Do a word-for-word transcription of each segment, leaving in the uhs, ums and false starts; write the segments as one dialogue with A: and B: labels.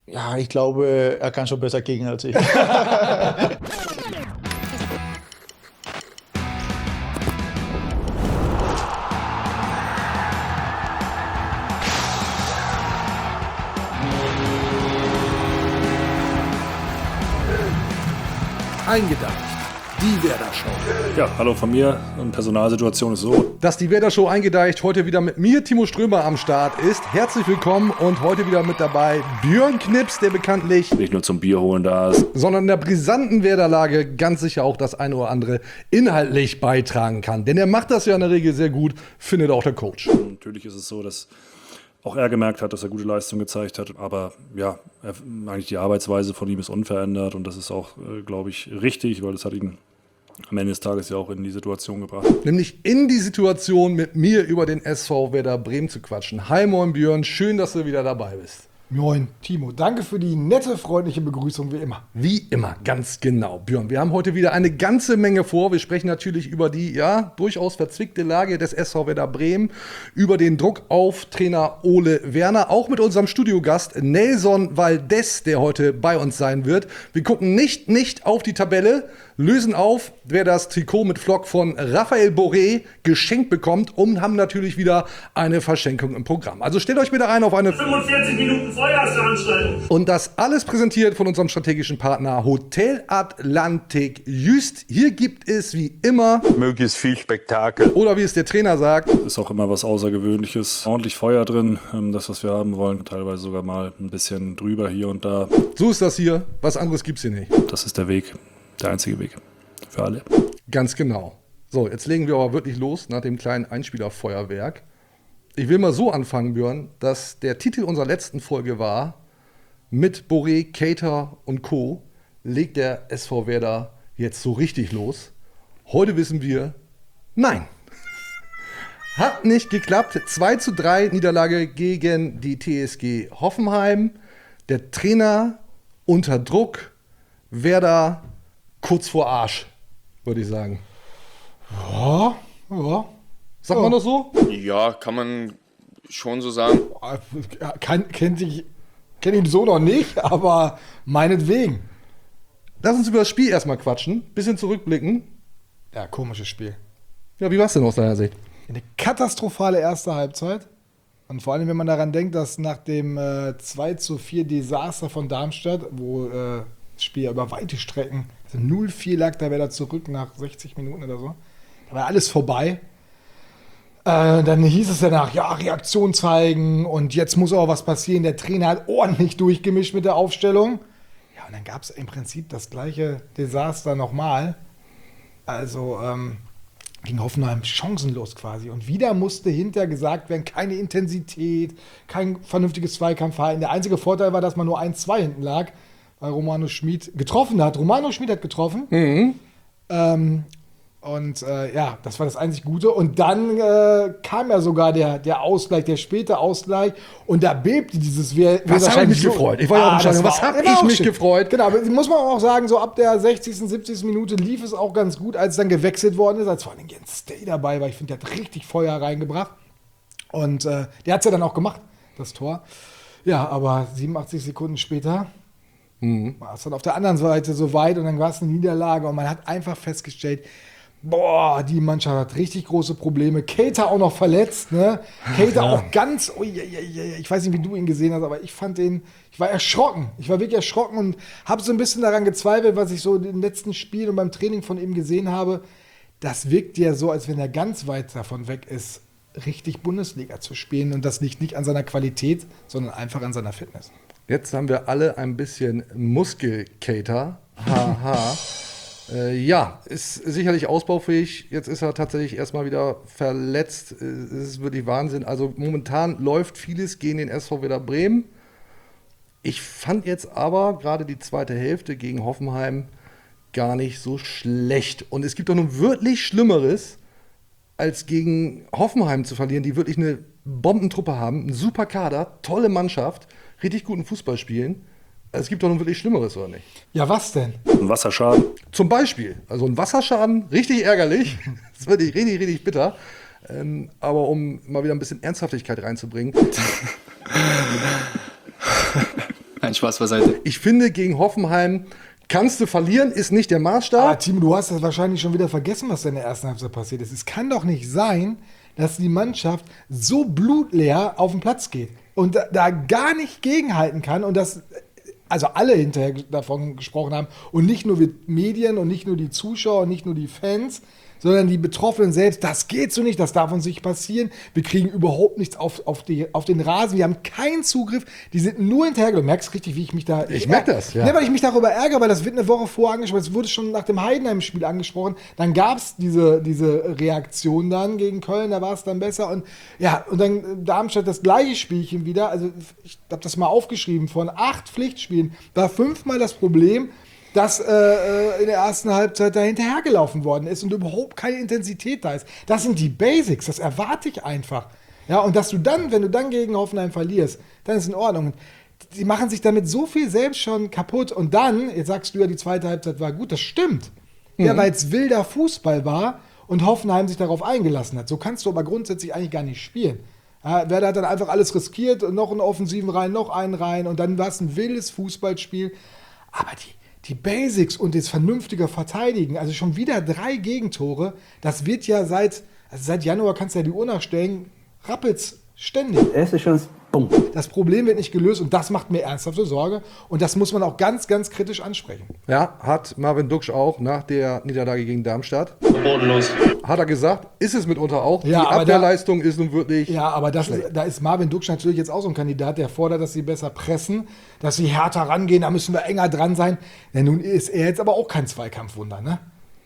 A: Ja, ich glaube, er kann schon besser kicken als ich.
B: Eingedacht. Die Werder Show.
C: Ja, hallo von mir. Und Personalsituation ist so.
B: Dass die Werder Show eingedeicht heute wieder mit mir, Timo Strömer, am Start ist. Herzlich willkommen und heute wieder mit dabei Björn Knips, der bekanntlich
C: Nicht nur zum Bier holen da ist.
B: sondern in der brisanten Werderlage ganz sicher auch das eine oder andere inhaltlich beitragen kann. Denn er macht das ja in der Regel sehr gut, findet auch der Coach.
C: Natürlich ist es so, dass auch er gemerkt hat, dass er gute Leistung gezeigt hat. Aber ja, er, eigentlich die Arbeitsweise von ihm ist unverändert. Und das ist auch, äh, glaube ich, richtig, weil das hat ihn am Ende des Tages ja auch in die Situation gebracht.
B: Nämlich in die Situation, mit mir über den S V Werder Bremen zu quatschen. Hi, moin Björn, schön, dass du wieder dabei bist.
D: Moin, Timo. Danke für die nette, freundliche Begrüßung, wie immer.
B: Wie immer, ganz genau. Björn, wir haben heute wieder eine ganze Menge vor. Wir sprechen natürlich über die, ja, durchaus verzwickte Lage des S V Werder Bremen, über den Druck auf Trainer Ole Werner, auch mit unserem Studiogast Nelson Valdez, der heute bei uns sein wird. Wir gucken nicht, nicht auf die Tabelle, lösen auf, wer das Trikot mit Flock von Raphael Boré geschenkt bekommt und haben natürlich wieder eine Verschenkung im Programm. Also stellt euch bitte ein auf eine
E: fünfundvierzig Minuten Feuerveranstaltung.
B: Und das alles präsentiert von unserem strategischen Partner Hotel Atlantik Jüst. Hier gibt es wie immer,
A: Möglichst viel Spektakel.
B: oder wie es der Trainer sagt,
C: Ist auch immer was Außergewöhnliches. Ordentlich Feuer drin, ähm, das, was wir haben wollen. Teilweise sogar mal ein bisschen drüber hier und da.
B: so ist das hier, was anderes gibt's hier nicht.
C: Das ist der Weg, der einzige Weg für alle.
B: Ganz genau. So, jetzt legen wir aber wirklich los nach dem kleinen Einspielerfeuerwerk. Ich will mal so anfangen, Björn, dass der Titel unserer letzten Folge war: Mit Boré, Cater und Co. legt der S V Werder jetzt so richtig los. Heute wissen wir, nein. Hat nicht geklappt. zwei zu drei Niederlage gegen die T S G Hoffenheim. Der Trainer unter Druck. Werder kurz vor Arsch, würde ich sagen.
D: Ja, ja.
B: Sagt man das so?
F: Ja, kann man schon so sagen.
D: Kann, kennt ich, kenn ihn so noch nicht, aber meinetwegen.
B: Lass uns über das Spiel erstmal quatschen, bisschen zurückblicken.
D: Ja, komisches Spiel.
B: Ja, wie war es denn aus deiner Sicht?
D: Eine katastrophale erste Halbzeit. Und vor allem, wenn man daran denkt, dass nach dem äh, zwei zu vier Desaster von Darmstadt, wo äh, das Spiel ja über weite Strecken, also null vier lag da Werder zurück nach sechzig Minuten oder so. Da war alles vorbei. Äh, dann hieß es danach, ja, Reaktion zeigen und jetzt muss auch was passieren. Der Trainer hat ordentlich durchgemischt mit der Aufstellung. Ja, und dann gab es im Prinzip das gleiche Desaster nochmal. Also ähm, ging Hoffenheim chancenlos quasi. Und wieder musste hinterher gesagt werden, keine Intensität, kein vernünftiges Zweikampfverhalten. Der einzige Vorteil war, dass man nur eins zwei hinten lag, weil Romano Schmid getroffen hat. Romano Schmid hat getroffen.
B: Mhm.
D: Ähm, und äh, ja, das war das einzig Gute. Und dann äh, kam ja sogar der, der Ausgleich, der späte Ausgleich. Und da bebte dieses Wehr.
B: Was hab ich mich gefreut? Ich war ja auch im Stadion. Was hab ich mich gefreut?
D: Genau, aber muss man auch sagen, so ab der sechzigsten, siebzigsten Minute lief es auch ganz gut, als dann gewechselt worden ist, als vor allem Jens Stay dabei war. Ich finde, der hat richtig Feuer reingebracht. Und äh, der hat es ja dann auch gemacht, das Tor. Ja, aber siebenundachtzig Sekunden später war es dann auf der anderen Seite so weit und dann war es eine Niederlage und man hat einfach festgestellt, boah, die Mannschaft hat richtig große Probleme. Cater auch noch verletzt, ne? Cater
B: ja.
D: auch ganz, ui, ui, ui, ich weiß nicht, wie du ihn gesehen hast, aber ich fand ihn, ich war erschrocken. Ich war wirklich erschrocken und habe so ein bisschen daran gezweifelt, was ich so in den letzten Spielen und beim Training von ihm gesehen habe. Das wirkt ja so, als wenn er ganz weit davon weg ist, richtig Bundesliga zu spielen. Und das liegt nicht an seiner Qualität, sondern einfach an seiner Fitness.
B: Jetzt haben wir alle ein bisschen Muskelkater. Haha. äh, ja, ist sicherlich ausbaufähig. Jetzt ist er tatsächlich erstmal wieder verletzt. Es ist wirklich Wahnsinn. Also momentan läuft vieles gegen den S V Werder Bremen. Ich fand jetzt aber gerade die zweite Hälfte gegen Hoffenheim gar nicht so schlecht. Und es gibt doch nun wirklich Schlimmeres, als gegen Hoffenheim zu verlieren, die wirklich eine Bombentruppe haben, einen super Kader, tolle Mannschaft, richtig guten Fußball spielen. Es gibt doch nun wirklich Schlimmeres, oder nicht?
D: Ja, was denn?
C: Ein Wasserschaden.
B: Zum Beispiel, also ein Wasserschaden, richtig ärgerlich, das ist wirklich richtig, richtig bitter. Ähm, aber um mal wieder ein bisschen Ernsthaftigkeit reinzubringen.
G: Nein, Spaß beiseite.
B: Ich finde, gegen Hoffenheim kannst du verlieren, ist nicht der
D: Aber
B: Maßstab.
D: Timo, du hast das wahrscheinlich schon wieder vergessen, was da in der ersten Halbzeit passiert ist. Es kann doch nicht sein, dass die Mannschaft so blutleer auf den Platz geht und da, da gar nicht gegenhalten kann und das, also alle hinterher davon gesprochen haben und nicht nur wir Medien und nicht nur die Zuschauer und nicht nur die Fans, sondern die Betroffenen selbst, das geht so nicht, das darf uns nicht passieren. Wir kriegen überhaupt nichts auf, auf, die, auf den Rasen, wir haben keinen Zugriff, die sind nur hinterher. Du merkst richtig, wie ich mich da...
B: Ich merk das, ja.
D: Ne, weil ich mich darüber ärgere, weil das wird eine Woche vorher angesprochen, es wurde schon nach dem Heidenheim-Spiel angesprochen, dann gab es diese, diese Reaktion dann gegen Köln, da war es dann besser und ja, und dann Darmstadt das gleiche Spielchen wieder, also ich habe das mal aufgeschrieben, von acht Pflichtspielen war fünfmal das Problem, dass äh, in der ersten Halbzeit da hinterhergelaufen worden ist und überhaupt keine Intensität da ist. Das sind die Basics, das erwarte ich einfach. Ja, und dass du dann, wenn du dann gegen Hoffenheim verlierst, dann ist in Ordnung. Die machen sich damit so viel selbst schon kaputt. Und dann, jetzt sagst du ja, die zweite Halbzeit war gut, das stimmt. Mhm. Ja, weil es wilder Fußball war und Hoffenheim sich darauf eingelassen hat. So kannst du aber grundsätzlich eigentlich gar nicht spielen. Ja, Werder hat dann einfach alles riskiert und noch einen Offensiven rein, noch einen rein und dann war es ein wildes Fußballspiel. Aber die Die Basics und das vernünftige Verteidigen, also schon wieder drei Gegentore, das wird ja seit, also seit Januar kannst du ja die Uhr nachstellen, rappelt's ständig.
H: Erste Chance, bumm.
D: Das Problem wird nicht gelöst und das macht mir ernsthafte Sorge und das muss man auch ganz, ganz kritisch ansprechen.
B: Ja, hat Marvin Duksch auch nach der Niederlage gegen Darmstadt.
E: Bodenlos.
B: Hat er gesagt, ist es mitunter auch.
D: Ja,
B: die
D: aber
B: Abwehrleistung ist nun wirklich...
D: Ja, aber das ist, da ist Marvin Duksch natürlich jetzt auch so ein Kandidat, der fordert, dass sie besser pressen, dass sie härter rangehen, da müssen wir enger dran sein. Ja, nun ist er jetzt aber auch kein Zweikampfwunder, ne?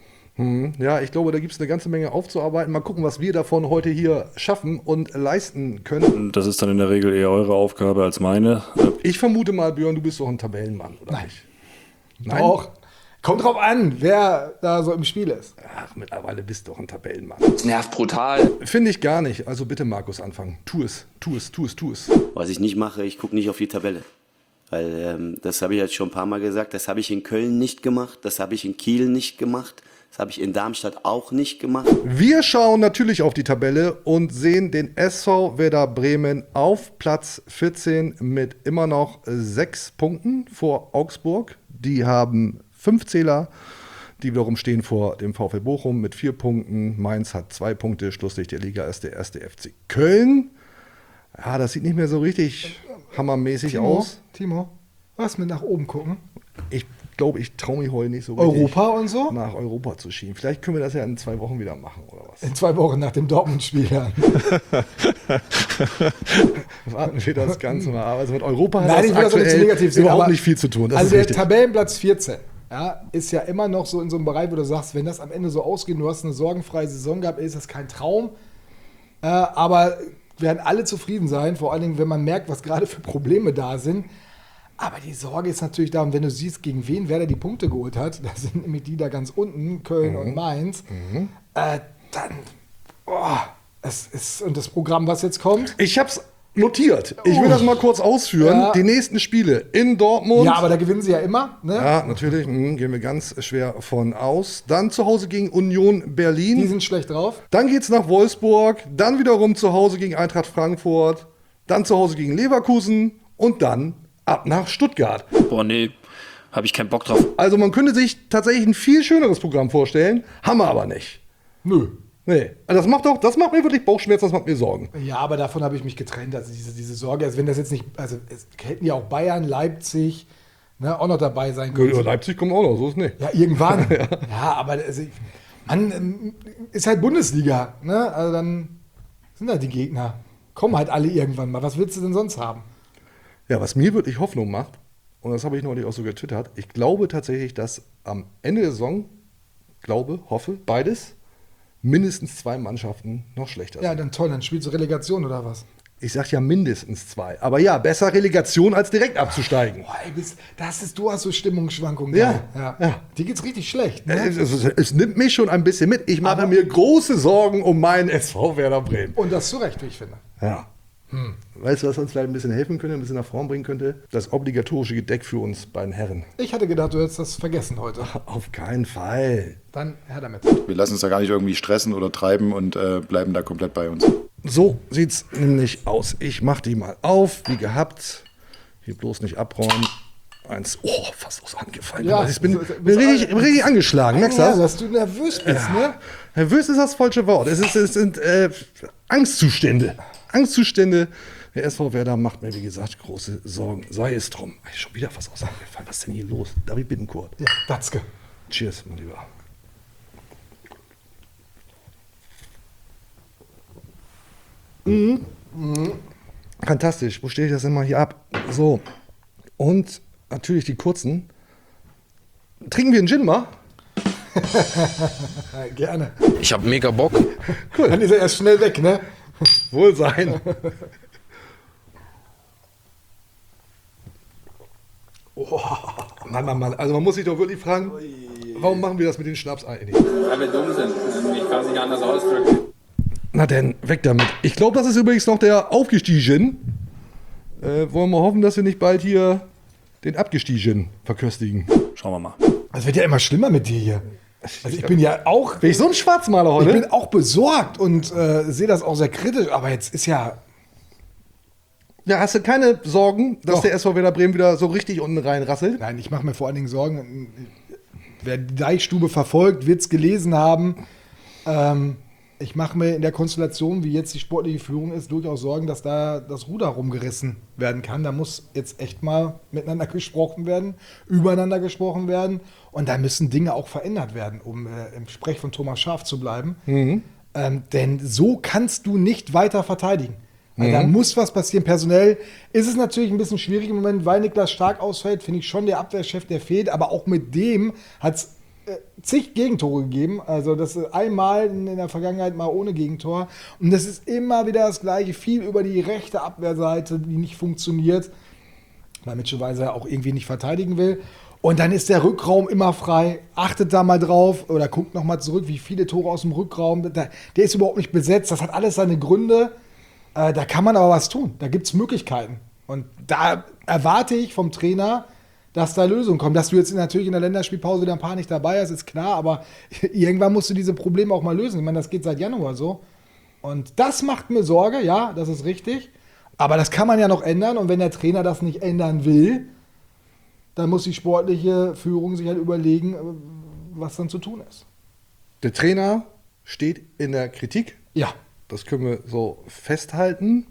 B: Hm, ja, ich glaube, da gibt es eine ganze Menge aufzuarbeiten. Mal gucken, was wir davon heute hier schaffen und leisten können.
C: Das ist dann in der Regel eher eure Aufgabe als meine.
B: Ich vermute mal, Björn, du bist doch ein Tabellenmann, oder
D: Nein.
B: nicht?
D: Nein. Auch. Kommt drauf an, wer da so im Spiel ist.
B: Ach, mittlerweile bist du doch ein Tabellenmann.
G: Das nervt brutal.
B: Finde ich gar nicht. Also bitte, Markus, anfangen. Tu es, tu es, tu es, tu es.
H: Was ich nicht mache, ich gucke nicht auf die Tabelle. Weil ähm, das habe ich jetzt schon ein paar Mal gesagt, das habe ich in Köln nicht gemacht, das habe ich in Kiel nicht gemacht, das habe ich in Darmstadt auch nicht gemacht.
B: Wir schauen natürlich auf die Tabelle und sehen den S V Werder Bremen auf Platz vierzehn mit immer noch sechs Punkten vor Augsburg. Die haben fünf Zähler, die wiederum stehen vor dem VfL Bochum mit vier Punkten. Mainz hat zwei Punkte, Schlusslicht der Liga ist der erste F C Köln. Ja, das sieht nicht mehr so richtig hammermäßig
D: Timo,
B: aus.
D: Timo, was mit nach oben gucken?
B: Ich glaube, ich traue mich heute nicht so richtig
D: Europa und so?
B: nach Europa zu schieben. Vielleicht können wir das ja in zwei Wochen wieder machen, oder was?
D: In zwei Wochen nach dem Dortmund-Spiel. Ja.
B: Warten wir das Ganze mal. Also mit Europa hat
D: Nein, ich will das auch nicht zu negativ sehen,
B: überhaupt
D: aber-
B: nicht viel zu tun. Das
D: Also
B: ist
D: der
B: richtig.
D: Tabellenplatz vierzehn ja, ist ja immer noch so in so einem Bereich, wo du sagst, wenn das am Ende so ausgeht, du hast eine sorgenfreie Saison gehabt, ist das kein Traum. Äh, aber werden alle zufrieden sein, vor allen Dingen, wenn man merkt, was gerade für Probleme da sind. Aber die Sorge ist natürlich da, und wenn du siehst, gegen wen Werder die Punkte geholt hat, da sind nämlich die da ganz unten, Köln
B: Mhm.
D: und Mainz, äh, dann, oh, es ist, und das Programm, was jetzt kommt,
B: Ich hab's notiert. Ich will
D: Oh.
B: das mal kurz ausführen.
D: Ja.
B: Die nächsten Spiele in Dortmund.
D: ja, aber da gewinnen sie ja immer, ne?
B: Ja, natürlich, mh, gehen wir ganz schwer von aus. Dann zu Hause gegen Union Berlin.
D: Die sind schlecht drauf.
B: Dann geht's nach Wolfsburg, dann wiederum zu Hause gegen Eintracht Frankfurt, dann zu Hause gegen Leverkusen und dann ab nach Stuttgart.
G: Boah, nee, habe ich keinen Bock drauf.
B: Also man könnte sich tatsächlich ein viel schöneres Programm vorstellen, haben wir aber nicht.
D: Nö.
B: Nee, also das macht doch, das macht mir wirklich Bauchschmerzen, das macht mir Sorgen.
D: Ja, aber davon habe ich mich getrennt. Also diese, diese Sorge, also wenn das jetzt nicht, also es hätten ja auch Bayern, Leipzig, ne, auch noch dabei sein können.
B: Ja, Leipzig kommt auch noch, so ist nicht.
D: Ja, irgendwann. ja. aber also, man ähm, ist halt Bundesliga, ne? Also dann sind halt die Gegner. Kommen halt alle irgendwann mal. Was willst du denn sonst haben?
B: Ja, was mir wirklich Hoffnung macht, und das habe ich neulich auch so getwittert, ich glaube tatsächlich, dass am Ende der Saison, glaube, hoffe, beides, mindestens zwei Mannschaften noch schlechter
D: Ja,
B: sind.
D: dann toll, dann spielst du Relegation oder was?
B: Ich sage ja mindestens zwei. Aber ja, besser Relegation als direkt abzusteigen.
D: Boah, ey, bist, das ist, du hast so Stimmungsschwankungen.
B: Ja,
D: da.
B: ja.
D: Dir geht's richtig schlecht. Ne?
B: Es, es, es nimmt mich schon ein bisschen mit. Ich mache mir große Sorgen um meinen S V Werder Bremen.
D: Und das zu Recht, wie ich finde.
B: Ja. Hm. Weißt du, was uns vielleicht ein bisschen helfen könnte, ein bisschen nach vorn bringen könnte? Das obligatorische Gedeck für uns beiden Herren.
D: Ich hatte gedacht, du hättest das vergessen heute.
B: Auf keinen Fall.
D: Dann her damit.
I: Wir lassen uns da gar nicht irgendwie stressen oder treiben und äh, bleiben da komplett bei uns.
B: So sieht's nämlich aus. Ich mach die mal auf, wie gehabt. Hier bloß nicht abräumen. Eins, oh, fast aus der Hand gefallen.
D: Ja,
B: ich bin,
D: so- so-
B: bin richtig, bin richtig angeschlagen, merkst du
D: Ja,
B: das?
D: dass du nervös bist, ne?
B: Nervös ist das falsche Wort. Es, ist, es sind äh, Angstzustände. Angstzustände. Der S V Werder macht mir, wie gesagt, große Sorgen. Sei es drum. Ey, schon wieder was aus der Hand gefallen. Was ist denn hier los? David Bittencourt.
D: Ja, Datzke.
B: Cheers, mein Lieber. Mhm. Fantastisch. Wo stehe ich das denn mal hier ab? So. Und natürlich die kurzen. Trinken wir einen Gin mal?
D: Ja, gerne.
G: Ich habe mega Bock.
D: Dann ist er erst schnell weg, ne?
B: Wohl sein. Oh, Mann, Mann, Mann. Also man muss sich doch wirklich fragen, warum machen wir das mit den Schnaps eigentlich?
J: Weil wir dumm sind. Ich kann es nicht anders ausdrücken.
B: Na denn, weg damit. Ich glaube, das ist übrigens noch der Aufgestiegen. Äh, wollen wir hoffen, dass wir nicht bald hier den Abgestiegen verköstigen.
C: Schauen wir mal.
D: Es wird ja immer schlimmer mit dir hier. Also ich bin ja auch,
B: Bin ich so ein Schwarzmaler
D: ich
B: heute?
D: bin auch besorgt und äh, sehe das auch sehr kritisch, aber jetzt ist ja,
B: Ja, hast du keine Sorgen, dass
D: Doch.
B: der S V Werder Bremen wieder so richtig unten reinrasselt?
D: nein, ich mache mir vor allen Dingen Sorgen, wer die Deichstube verfolgt, wird es gelesen haben. Ähm, ich mache mir in der Konstellation, wie jetzt die sportliche Führung ist, durchaus Sorgen, dass da das Ruder rumgerissen werden kann. Da muss jetzt echt mal miteinander gesprochen werden, übereinander gesprochen werden. Und da müssen Dinge auch verändert werden, um äh, im Sprech von Thomas Schaaf zu bleiben. Ähm, denn so kannst du nicht weiter verteidigen. Also da muss was passieren. Personell ist es natürlich ein bisschen schwierig im Moment, weil Niklas Stark ausfällt, finde ich schon der Abwehrchef, der fehlt. Aber auch mit dem hat es äh, zig Gegentore gegeben. Also das ist einmal in, in der Vergangenheit mal ohne Gegentor. Und das ist immer wieder das Gleiche. Viel über die rechte Abwehrseite, die nicht funktioniert, weil Mitchell Weiser auch irgendwie nicht verteidigen will. Und dann ist der Rückraum immer frei. Achtet da mal drauf oder guckt noch mal zurück, wie viele Tore aus dem Rückraum. Da, der ist überhaupt nicht besetzt. Das hat alles seine Gründe. Äh, da kann man aber was tun. Da gibt es Möglichkeiten. Und da erwarte ich vom Trainer, dass da Lösungen kommen. Dass du jetzt natürlich in der Länderspielpause wieder ein paar nicht dabei hast, ist klar. Aber irgendwann musst du diese Probleme auch mal lösen. Ich meine, das geht seit Januar so. Und das macht mir Sorge. Ja, das ist richtig. Aber das kann man ja noch ändern. Und wenn der Trainer das nicht ändern will, dann muss die sportliche Führung sich halt überlegen, was dann zu tun ist.
B: Der Trainer steht in der Kritik.
D: Ja.
B: Das können wir so festhalten.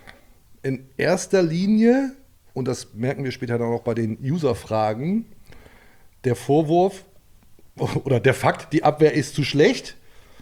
B: In erster Linie, und das merken wir später dann auch bei den User-Fragen, der Vorwurf oder der Fakt, die Abwehr ist zu schlecht.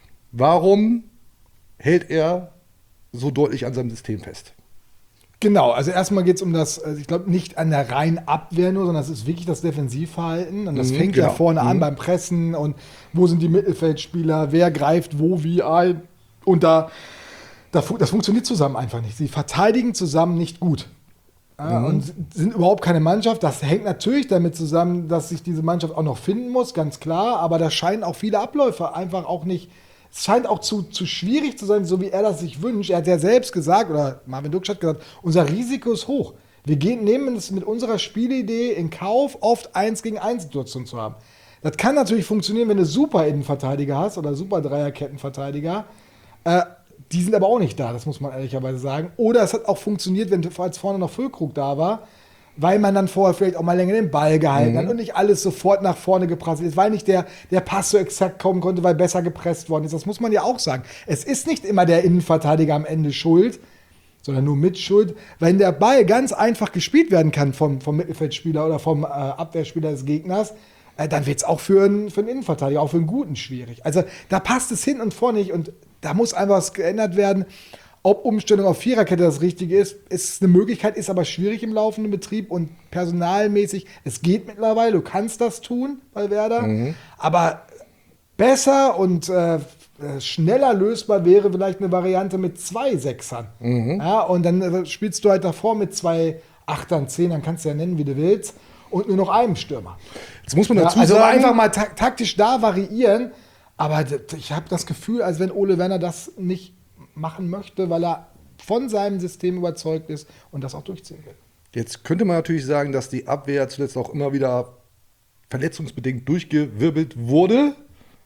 B: Warum hält er so deutlich an seinem System fest?
D: Genau, also erstmal geht es um das, also ich glaube nicht an der reinen Abwehr nur, sondern es ist wirklich das Defensivverhalten. Und das
B: Mhm,
D: fängt
B: genau.
D: ja vorne an
B: Mhm.
D: beim Pressen und wo sind die Mittelfeldspieler, wer greift wo wie ein. Und da, da fu- das funktioniert zusammen einfach nicht. Sie verteidigen zusammen nicht gut. Ja, und sind überhaupt keine Mannschaft. Das hängt natürlich damit zusammen, dass sich diese Mannschaft auch noch finden muss, ganz klar. Aber da scheinen auch viele Abläufe einfach auch nicht. Es scheint auch zu, zu schwierig zu sein, so wie er das sich wünscht. Er hat ja selbst gesagt, oder Marvin Duksch hat gesagt, unser Risiko ist hoch. Wir gehen, nehmen es mit unserer Spielidee in Kauf, oft eins gegen eins Situationen zu haben. Das kann natürlich funktionieren, wenn du super Innenverteidiger hast oder super Dreierkettenverteidiger. Äh, die sind aber auch nicht da, das muss man ehrlicherweise sagen. Oder es hat auch funktioniert, wenn als vorne noch Füllkrug da war, weil man dann vorher vielleicht auch mal länger den Ball gehalten
B: Mhm.
D: hat und nicht alles sofort nach vorne geprasselt ist, weil nicht der, der Pass so exakt kommen konnte, weil besser gepresst worden ist. Das muss man ja auch sagen. Es ist nicht immer der Innenverteidiger am Ende schuld, sondern nur mit Schuld. Wenn der Ball ganz einfach gespielt werden kann vom, vom Mittelfeldspieler oder vom äh, Abwehrspieler des Gegners, äh, dann wird es auch für einen, für einen Innenverteidiger, auch für einen Guten schwierig. Also da passt es hin und vor nicht und da muss einfach was geändert werden. Ob Umstellung auf Viererkette das Richtige ist, ist eine Möglichkeit, ist aber schwierig im laufenden Betrieb und personalmäßig. Es geht mittlerweile, du kannst das tun bei Werder, aber besser und äh, schneller lösbar wäre vielleicht eine Variante mit zwei Sechsern. Ja, und dann äh, spielst du halt davor mit zwei Achtern, Zehnern, kannst du ja nennen, wie du willst, und nur noch einem Stürmer.
B: Jetzt muss man
D: Ja,
B: dazu
D: also
B: sagen,
D: einfach mal tak taktisch da variieren. Aber d- ich habe das Gefühl, als wenn Ole Werner das nicht machen möchte, weil er von seinem System überzeugt ist und das auch durchziehen will.
B: jetzt könnte man natürlich sagen, dass die Abwehr zuletzt auch immer wieder verletzungsbedingt durchgewirbelt wurde.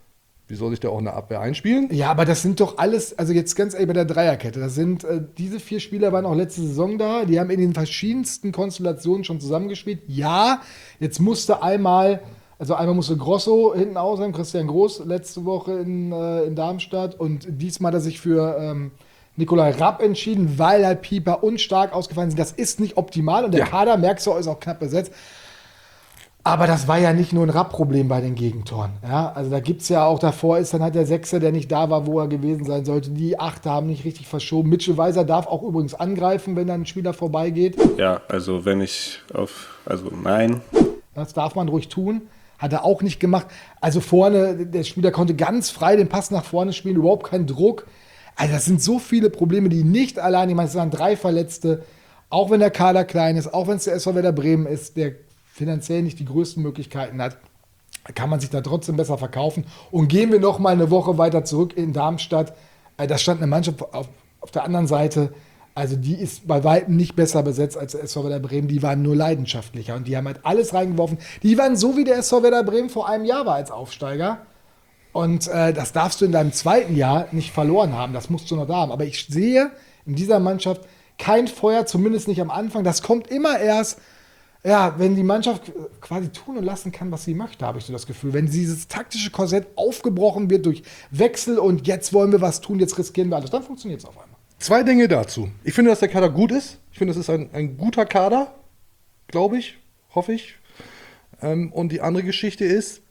B: Wie soll sich der auch in der Abwehr einspielen?
D: Ja, aber das sind doch alles, also jetzt ganz ehrlich bei der Dreierkette, das sind, äh, diese vier Spieler waren auch letzte Saison da, die haben in den verschiedensten Konstellationen schon zusammengespielt. Ja, jetzt musste einmal, also einmal musste Grosso hinten aus sein, Christian Groß letzte Woche in, äh, in Darmstadt und diesmal hat er sich für ähm, Nikolai Rapp entschieden, weil halt Pieper und Stark ausgefallen sind. Das ist nicht optimal und der
B: Ja.
D: Kader, merkst du, ist auch knapp besetzt. Aber das war ja nicht nur ein Rapp-Problem bei den Gegentoren. Ja, also da gibt es ja auch davor, ist dann halt der Sechser, der nicht da war, wo er gewesen sein sollte. Die Achter haben nicht richtig verschoben. Mitchell Weiser darf auch übrigens angreifen, wenn dann ein Spieler vorbeigeht.
K: Ja, also wenn ich auf, also nein.
D: Das darf man ruhig tun. Hat er auch nicht gemacht. Also vorne, der Spieler konnte ganz frei den Pass nach vorne spielen, überhaupt keinen Druck. Also das sind so viele Probleme, die nicht allein, ich meine, es waren drei Verletzte, auch wenn der Kader klein ist, auch wenn es der S V Werder Bremen ist, der finanziell nicht die größten Möglichkeiten hat, kann man sich da trotzdem besser verkaufen. Und gehen wir noch mal eine Woche weiter zurück in Darmstadt. Äh, da stand eine Mannschaft auf, auf der anderen Seite, also die ist bei weitem nicht besser besetzt als der S V Werder Bremen. Die waren nur leidenschaftlicher und die haben halt alles reingeworfen. Die waren so, wie der S V Werder Bremen vor einem Jahr war als Aufsteiger. Und äh, das darfst du in deinem zweiten Jahr nicht verloren haben. Das musst du noch da haben. Aber ich sehe in dieser Mannschaft kein Feuer, zumindest nicht am Anfang. Das kommt immer erst, ja, wenn die Mannschaft quasi tun und lassen kann, was sie möchte, habe ich so das Gefühl. Wenn dieses taktische Korsett aufgebrochen wird durch Wechsel und jetzt wollen wir was tun, jetzt riskieren wir alles, dann funktioniert es auf einmal.
B: Zwei Dinge dazu. Ich finde, dass der Kader gut ist. Ich finde, es ist ein, ein guter Kader, glaube ich, hoffe ich. Ähm, und die andere Geschichte ist,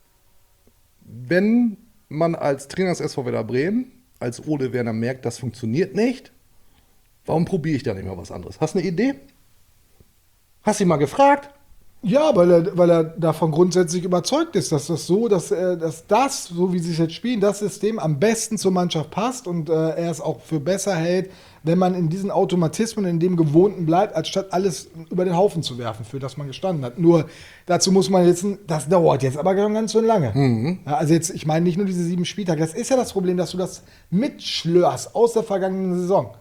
B: wenn man als Trainer des S V Werder Bremen, als Ole Werner merkt, das funktioniert nicht, warum probiere ich da nicht mal was anderes? Hast du eine Idee? Hast du ihn mal gefragt?
D: Ja, weil er, weil er davon grundsätzlich überzeugt ist, dass das so, dass, er, dass das, so wie sie es jetzt spielen, das System am besten zur Mannschaft passt und äh, er es auch für besser hält, wenn man in diesen Automatismen, in dem Gewohnten bleibt, anstatt alles über den Haufen zu werfen, für das man gestanden hat. Nur dazu muss man jetzt, das dauert jetzt aber schon ganz schön lange.
B: Mhm.
D: Ja, also jetzt, ich meine nicht nur diese sieben Spieltage, das ist ja das Problem, dass du das mitschlörst aus der vergangenen Saison.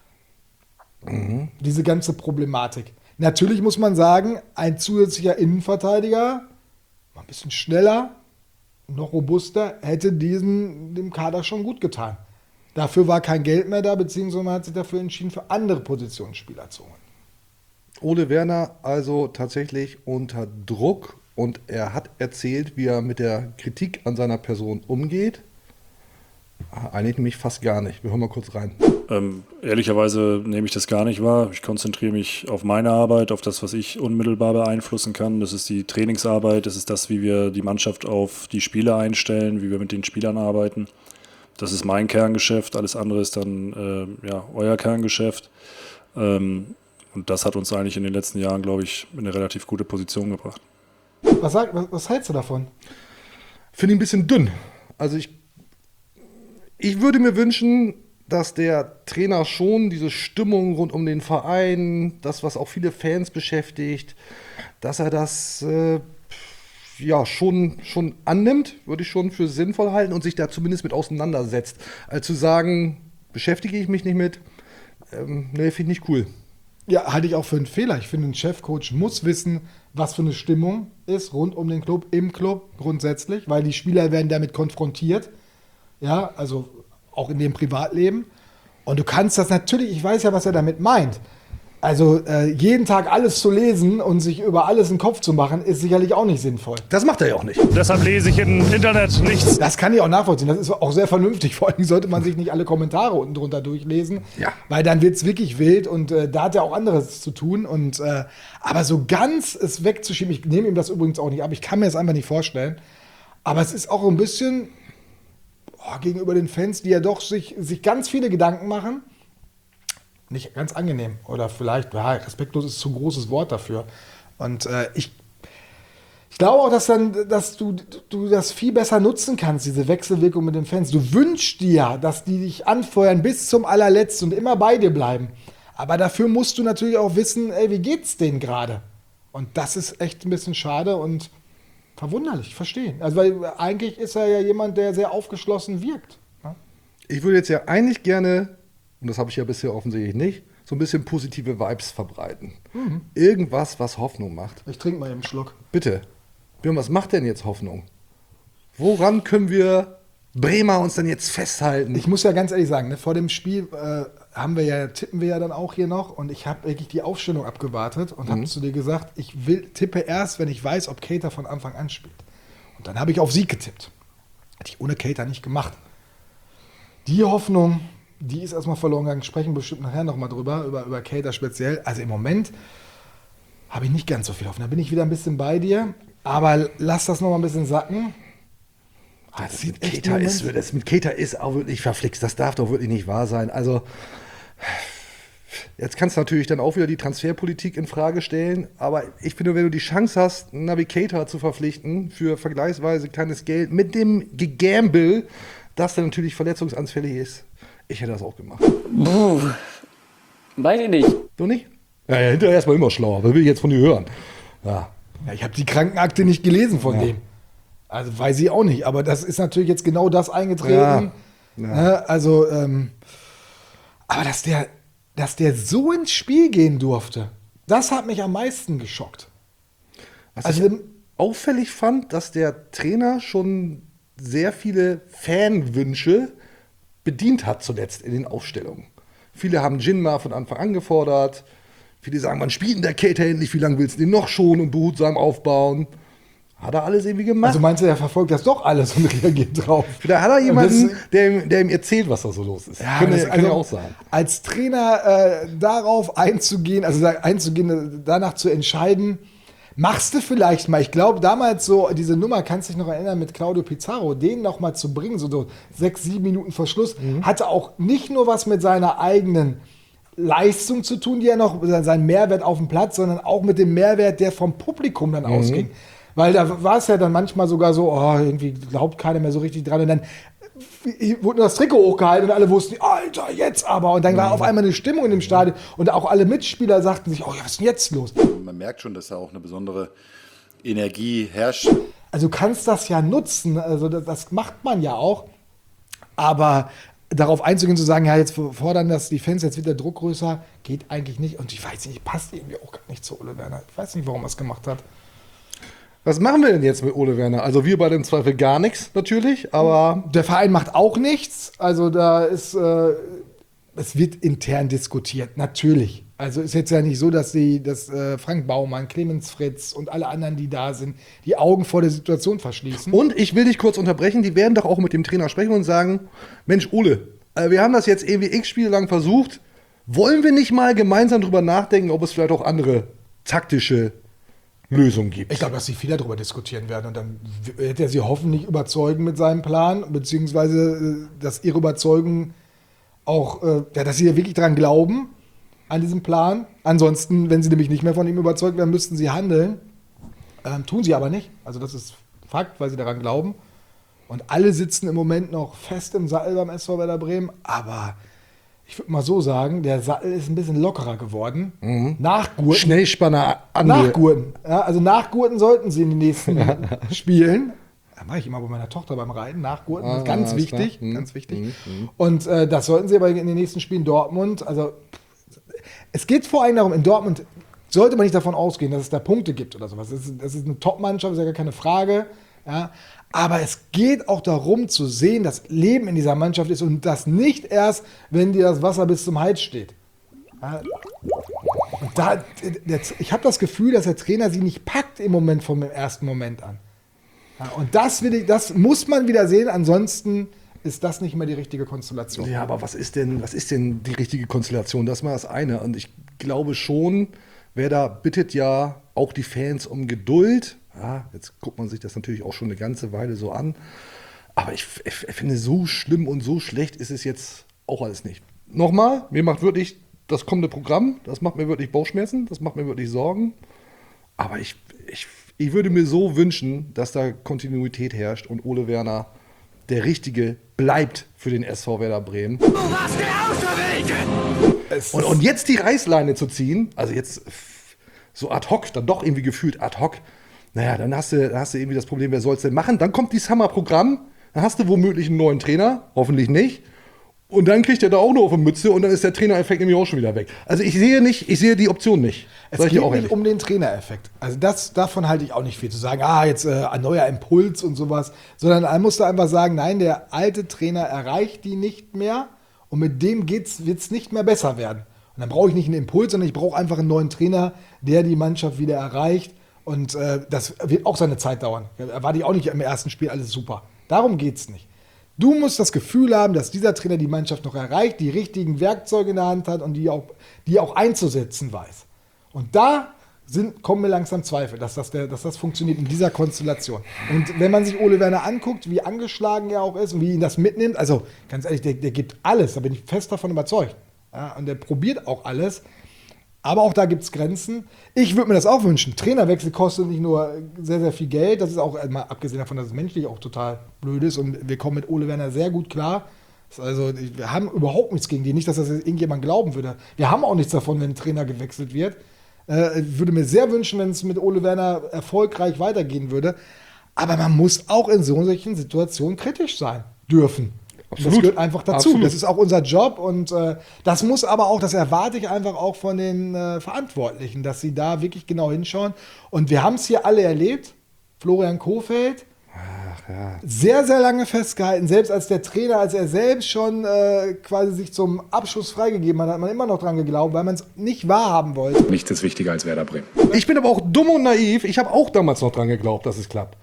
B: Mhm.
D: Diese ganze Problematik. Natürlich muss man sagen, ein zusätzlicher Innenverteidiger, ein bisschen schneller, noch robuster, hätte diesem, dem Kader schon gut getan. Dafür war kein Geld mehr da, beziehungsweise man hat sich dafür entschieden, für andere Positionsspieler zu holen.
B: Ole Werner also tatsächlich unter Druck und er hat erzählt, wie er mit der Kritik an seiner Person umgeht. Eigentlich mich fast gar nicht. Wir hören mal kurz rein.
C: Ähm, ehrlicherweise nehme ich das gar nicht wahr. Ich konzentriere mich auf meine Arbeit, auf das, was ich unmittelbar beeinflussen kann. Das ist die Trainingsarbeit, das ist das, wie wir die Mannschaft auf die Spieler einstellen, wie wir mit den Spielern arbeiten. Das ist mein Kerngeschäft, alles andere ist dann äh, ja, euer Kerngeschäft. Ähm, und das hat uns eigentlich in den letzten Jahren, glaube ich, in eine relativ gute Position gebracht.
D: Was, sag, was, was hältst du davon?
B: Finde ich ein bisschen dünn. Also ich, ich würde mir wünschen, dass der Trainer schon diese Stimmung rund um den Verein, das, was auch viele Fans beschäftigt, dass er das äh, ja schon, schon annimmt, würde ich schon für sinnvoll halten und sich da zumindest mit auseinandersetzt. Als zu sagen, beschäftige ich mich nicht mit, ähm, nee, finde ich nicht cool.
D: Ja, halte ich auch für einen Fehler. Ich finde, ein Chefcoach muss wissen, was für eine Stimmung ist rund um den Club, im Club grundsätzlich, weil die Spieler werden damit konfrontiert. Ja, also auch in dem Privatleben. Und du kannst das natürlich, ich weiß ja, was er damit meint. Also äh, jeden Tag alles zu lesen und sich über alles einen Kopf zu machen, ist sicherlich auch nicht sinnvoll.
B: Das macht er ja auch nicht.
E: Deshalb lese ich im Internet nichts.
D: Das kann ich auch nachvollziehen. Das ist auch sehr vernünftig. Vor allem sollte man sich nicht alle Kommentare unten drunter durchlesen,
B: Ja.
D: weil dann wird es wirklich wild und äh, da hat er auch anderes zu tun. Und, äh, aber so ganz es wegzuschieben, ich nehme ihm das übrigens auch nicht ab, ich kann mir das einfach nicht vorstellen. Aber es ist auch ein bisschen oh, gegenüber den Fans, die ja doch sich, sich ganz viele Gedanken machen, nicht ganz angenehm. Oder vielleicht, ja, respektlos ist zu ein großes Wort dafür. Und äh, ich, ich glaube auch, dass, dann, dass du, du das viel besser nutzen kannst, diese Wechselwirkung mit den Fans. Du wünschst dir, dass die dich anfeuern bis zum allerletzten und immer bei dir bleiben. Aber dafür musst du natürlich auch wissen, ey, wie geht's denen gerade? Und das ist echt ein bisschen schade und verwunderlich, verstehen. Also, weil eigentlich ist er ja jemand, der sehr aufgeschlossen wirkt. Ne?
B: Ich würde jetzt ja eigentlich gerne, und das habe ich ja bisher offensichtlich nicht, so ein bisschen positive Vibes verbreiten.
D: Mhm.
B: Irgendwas, was Hoffnung macht.
D: Ich trinke mal eben einen Schluck.
B: Bitte, Björn, was macht denn jetzt Hoffnung? Woran können wir Bremer uns dann jetzt festhalten?
D: Ich muss ja ganz ehrlich sagen, ne, vor dem Spiel äh, haben wir ja, tippen wir ja dann auch hier noch und ich habe wirklich die Aufstellung abgewartet und mhm. habe zu dir gesagt, ich will tippe erst, wenn ich weiß, ob Keita von Anfang an spielt. Und dann habe ich auf Sieg getippt. Hätte ich ohne Keita nicht gemacht. Die Hoffnung, die ist erstmal verloren gegangen. Sprechen bestimmt nachher nochmal drüber, über, über Keita speziell. Also im Moment habe ich nicht ganz so viel Hoffnung. Da bin ich wieder ein bisschen bei dir. Aber lass das nochmal ein bisschen sacken.
B: Ah, das, mit Keita ist, das mit Keita ist auch wirklich verflixt. Das darf doch wirklich nicht wahr sein. Also, jetzt kannst du natürlich dann auch wieder die Transferpolitik in Frage stellen. Aber ich finde, wenn du die Chance hast, einen Navigator zu verpflichten für vergleichsweise kleines Geld mit dem Gegamble, dass der natürlich verletzungsanfällig ist, ich hätte das auch gemacht.
G: Puh. Weiß ich nicht.
B: Du nicht? Ja, ja, hinterher erstmal immer schlauer. Was will ich jetzt von dir hören? Ja.
D: Ja, ich habe die Krankenakte nicht gelesen von
B: ja.
D: dem. Also weiß ich auch nicht, aber das ist natürlich jetzt genau das eingetreten. Ja. Ja. Ne? Also, ähm, aber dass der, dass der so ins Spiel gehen durfte, das hat mich am meisten geschockt.
B: Was
D: also,
B: ich auffällig fand, dass der Trainer schon sehr viele Fanwünsche bedient hat zuletzt in den Aufstellungen. Viele haben Jinma von Anfang an gefordert. Viele sagen, man spielt in der Keita endlich, wie lange willst du den noch schon und behutsam aufbauen? Hat er alles irgendwie gemacht?
D: Also meinst du, er verfolgt das doch alles und reagiert drauf?
B: Da hat er jemanden, der ihm, der ihm erzählt, was da so los ist.
D: Ja,
B: Könnte,
D: das,
B: kann
D: also,
B: ja auch sein.
D: Als Trainer äh, darauf einzugehen, also da, einzugehen, danach zu entscheiden, machst du vielleicht mal, ich glaube damals so, diese Nummer, kannst du dich noch erinnern, mit Claudio Pizarro, den noch mal zu bringen, so, so sechs, sieben Minuten vor Schluss, mhm. hatte auch nicht nur was mit seiner eigenen Leistung zu tun, die er noch, seinen Mehrwert auf dem Platz, sondern auch mit dem Mehrwert, der vom Publikum dann mhm. ausging. Weil da war es ja dann manchmal sogar so, oh, irgendwie glaubt keiner mehr so richtig dran. Und dann wurde nur das Trikot hochgehalten und alle wussten, Alter, jetzt aber. Und dann war auf einmal eine Stimmung in dem Stadion. Und auch alle Mitspieler sagten sich, oh ja, was ist denn jetzt los?
I: Man merkt schon, dass da auch eine besondere Energie herrscht.
D: Also du kannst das ja nutzen, also das, das macht man ja auch. Aber darauf einzugehen, zu sagen, ja, jetzt fordern das die Fans, jetzt wird der Druck größer, geht eigentlich nicht. Und ich weiß nicht, passt irgendwie auch gar nicht zu Ole Werner. Ich weiß nicht, warum er es gemacht hat.
B: Was machen wir denn jetzt mit Ole Werner? Also wir bei dem Zweifel gar nichts natürlich, aber...
D: Der Verein macht auch nichts. Also da ist, äh, es wird intern diskutiert, natürlich. Also ist jetzt ja nicht so, dass, die, dass äh, Frank Baumann, Clemens Fritz und alle anderen, die da sind, die Augen vor der Situation verschließen.
B: Und ich will dich kurz unterbrechen, die werden doch auch mit dem Trainer sprechen und sagen, Mensch Ole, äh, wir haben das jetzt irgendwie x Spiele lang versucht, wollen wir nicht mal gemeinsam drüber nachdenken, ob es vielleicht auch andere taktische Lösung gibt.
D: Ich glaube, dass sie viel darüber diskutieren werden und dann wird er sie hoffentlich überzeugen mit seinem Plan, beziehungsweise, dass ihre Überzeugung auch, äh, ja, dass sie ja wirklich daran glauben, an diesem Plan. Ansonsten, wenn sie nämlich nicht mehr von ihm überzeugt werden, müssten sie handeln. Ähm, tun sie aber nicht. Also das ist Fakt, weil sie daran glauben. Und alle sitzen im Moment noch fest im Sattel beim S V Werder Bremen, aber ich würde mal so sagen, der Sattel ist ein bisschen lockerer geworden. Mhm. Nachgurten.
B: Schnellspanner an.
D: Nachgurten. Ja, also nachgurten sollten sie in den nächsten Spielen. Das mache ich immer bei meiner Tochter beim Reiten. Nachgurten, ah, ganz wichtig. Mhm. Ganz wichtig. Mhm. Und äh, das sollten sie aber in den nächsten Spielen Dortmund. Also es geht vor allem darum, in Dortmund sollte man nicht davon ausgehen, dass es da Punkte gibt oder sowas. Das ist, das ist eine Top-Mannschaft, ist ja gar keine Frage. Ja. Aber es geht auch darum zu sehen, dass Leben in dieser Mannschaft ist und das nicht erst, wenn dir das Wasser bis zum Hals steht. Ja. Da, der, ich habe das Gefühl, dass der Trainer sie nicht packt im Moment vom ersten Moment an. Ja, und das, will ich, das muss man wieder sehen, ansonsten ist das nicht mehr die richtige Konstellation.
B: Ja, aber was ist denn, was ist denn die richtige Konstellation? Das ist mal das eine. Und ich glaube schon, Werder bittet ja auch die Fans um Geduld. Ja, jetzt guckt man sich das natürlich auch schon eine ganze Weile so an. Aber ich, ich finde, so schlimm und so schlecht ist es jetzt auch alles nicht. Nochmal, mir macht wirklich das kommende Programm, das macht mir wirklich Bauchschmerzen, das macht mir wirklich Sorgen. Aber ich, ich, ich würde mir so wünschen, dass da Kontinuität herrscht und Ole Werner der Richtige bleibt für den S V Werder Bremen. Du warst der Auserwählte! Und, und jetzt die Reißleine zu ziehen, also jetzt so ad hoc, dann doch irgendwie gefühlt ad hoc, naja, dann hast du, dann hast du irgendwie das Problem, wer soll es denn machen? Dann kommt dieses Hammerprogramm, dann hast du womöglich einen neuen Trainer, hoffentlich nicht. Und dann kriegt er da auch noch auf eine Mütze und dann ist der Trainereffekt nämlich auch schon wieder weg. Also ich sehe nicht, ich sehe die Option nicht.
D: Es
B: Sag ich
D: geht
B: dir auch
D: nicht
B: ehrlich.
D: um den Trainereffekt. Also das, davon halte ich auch nicht viel zu sagen, ah, jetzt äh, ein neuer Impuls und sowas. Sondern man muss da einfach sagen, nein, der alte Trainer erreicht die nicht mehr und mit dem wird es nicht mehr besser werden. Und dann brauche ich nicht einen Impuls, sondern ich brauche einfach einen neuen Trainer, der die Mannschaft wieder erreicht. Und äh, das wird auch seine Zeit dauern. Da erwarte ich auch nicht im ersten Spiel alles super. Darum geht es nicht. Du musst das Gefühl haben, dass dieser Trainer die Mannschaft noch erreicht, die richtigen Werkzeuge in der Hand hat und die auch, die auch einzusetzen weiß. Und da sind, kommen mir langsam Zweifel, dass das, der, dass das funktioniert in dieser Konstellation. Und wenn man sich Ole Werner anguckt, wie angeschlagen er auch ist und wie ihn das mitnimmt, also ganz ehrlich, der, der gibt alles, da bin ich fest davon überzeugt. Ja, und der probiert auch alles. Aber auch da gibt es Grenzen. Ich würde mir das auch wünschen. Trainerwechsel kostet nicht nur sehr, sehr viel Geld. Das ist auch, mal abgesehen davon, dass es menschlich auch total blöd ist. Und wir kommen mit Ole Werner sehr gut klar. Also wir haben überhaupt nichts gegen die. Nicht, dass das irgendjemand glauben würde. Wir haben auch nichts davon, wenn ein Trainer gewechselt wird. Äh, ich würde mir sehr wünschen, wenn es mit Ole Werner erfolgreich weitergehen würde. Aber man muss auch in solchen Situationen kritisch sein dürfen.
B: Absolut.
D: Das gehört einfach dazu.
B: Absolut.
D: Das ist auch unser Job und äh, das muss aber auch, das erwarte ich einfach auch von den äh, Verantwortlichen, dass sie da wirklich genau hinschauen. Und wir haben es hier alle erlebt. Florian Kohfeldt,
B: Ach, ja.
D: sehr, sehr lange festgehalten. Selbst als der Trainer, als er selbst schon äh, quasi sich zum Abschluss freigegeben hat, hat man immer noch dran geglaubt, weil man es nicht wahrhaben wollte.
I: Nichts ist wichtiger als Werder Bremen.
B: Ich bin aber auch dumm und naiv. Ich habe auch damals noch dran geglaubt, dass es klappt.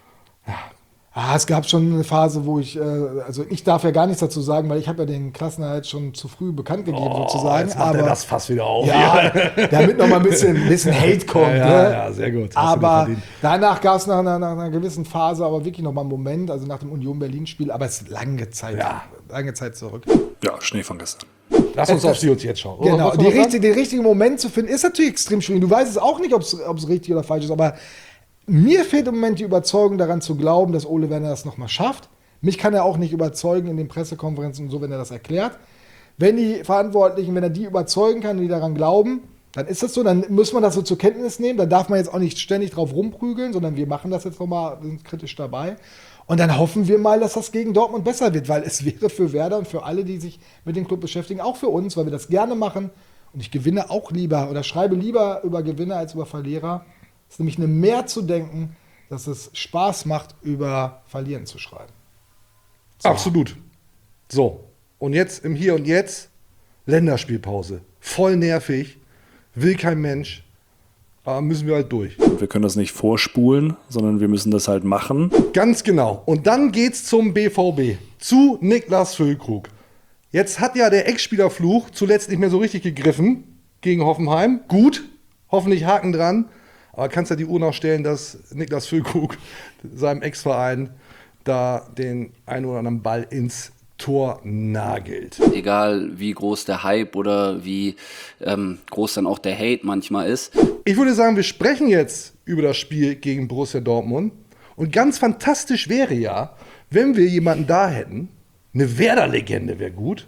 D: Ah, es gab schon eine Phase, wo ich, äh, also ich darf ja gar nichts dazu sagen, weil ich habe ja den Klassenerhalt schon zu früh bekannt gegeben
B: Oh,
D: sozusagen.
B: jetzt macht
D: aber
B: er das Fass wieder auf.
D: ja, damit noch mal ein bisschen, ein bisschen Hate kommt.
B: Ja,
D: ne?
B: ja, ja, sehr gut. Hast du dir
D: Aber
B: verdient.
D: danach gab es nach, einer- nach einer gewissen Phase aber wirklich noch mal einen Moment, also nach dem Union-Berlin-Spiel, aber es ist lange Zeit,
B: Ja.
D: lange Zeit zurück.
C: Ja, Schnee von gestern.
B: Lass uns
D: Das-
B: auf die uns jetzt schauen. Oder
D: Genau,
B: was
D: die
B: soll man
D: richtig, den richtigen Moment zu finden, ist natürlich extrem schwierig. Du weißt es auch nicht, ob es richtig oder falsch ist, aber mir fehlt im Moment die Überzeugung daran zu glauben, dass Ole Werner das nochmal schafft. Mich kann er auch nicht überzeugen in den Pressekonferenzen und so, wenn er das erklärt. Wenn die Verantwortlichen, wenn er die überzeugen kann, die daran glauben, dann ist das so, dann muss man das so zur Kenntnis nehmen. Dann darf man jetzt auch nicht ständig drauf rumprügeln, sondern wir machen das jetzt nochmal, sind kritisch dabei. Und dann hoffen wir mal, dass das gegen Dortmund besser wird, weil es wäre für Werder und für alle, die sich mit dem Club beschäftigen, auch für uns, weil wir das gerne machen. Und ich gewinne auch lieber oder schreibe lieber über Gewinner als über Verlierer. Es ist nämlich eine mehr zu denken, dass es Spaß macht, über Verlieren zu schreiben.
B: Absolut. So, und jetzt im Hier und Jetzt Länderspielpause. Voll nervig, will kein Mensch, aber müssen wir halt durch.
C: Und wir können das nicht vorspulen, sondern wir müssen das halt machen.
B: Ganz genau. Und dann geht's zum B V B, zu Niklas Füllkrug. Jetzt hat ja der Ex-Spielerfluch zuletzt nicht mehr so richtig gegriffen gegen Hoffenheim. Gut, hoffentlich Haken dran. Aber kannst ja die Uhr noch stellen, dass Niklas Füllkrug seinem Ex-Verein da den einen oder anderen Ball ins Tor nagelt.
G: Egal wie groß der Hype oder wie ähm, groß dann auch der Hate manchmal ist.
B: Ich würde sagen, wir sprechen jetzt über das Spiel gegen Borussia Dortmund. Und ganz fantastisch wäre ja, wenn wir jemanden da hätten, eine Werder-Legende wäre gut,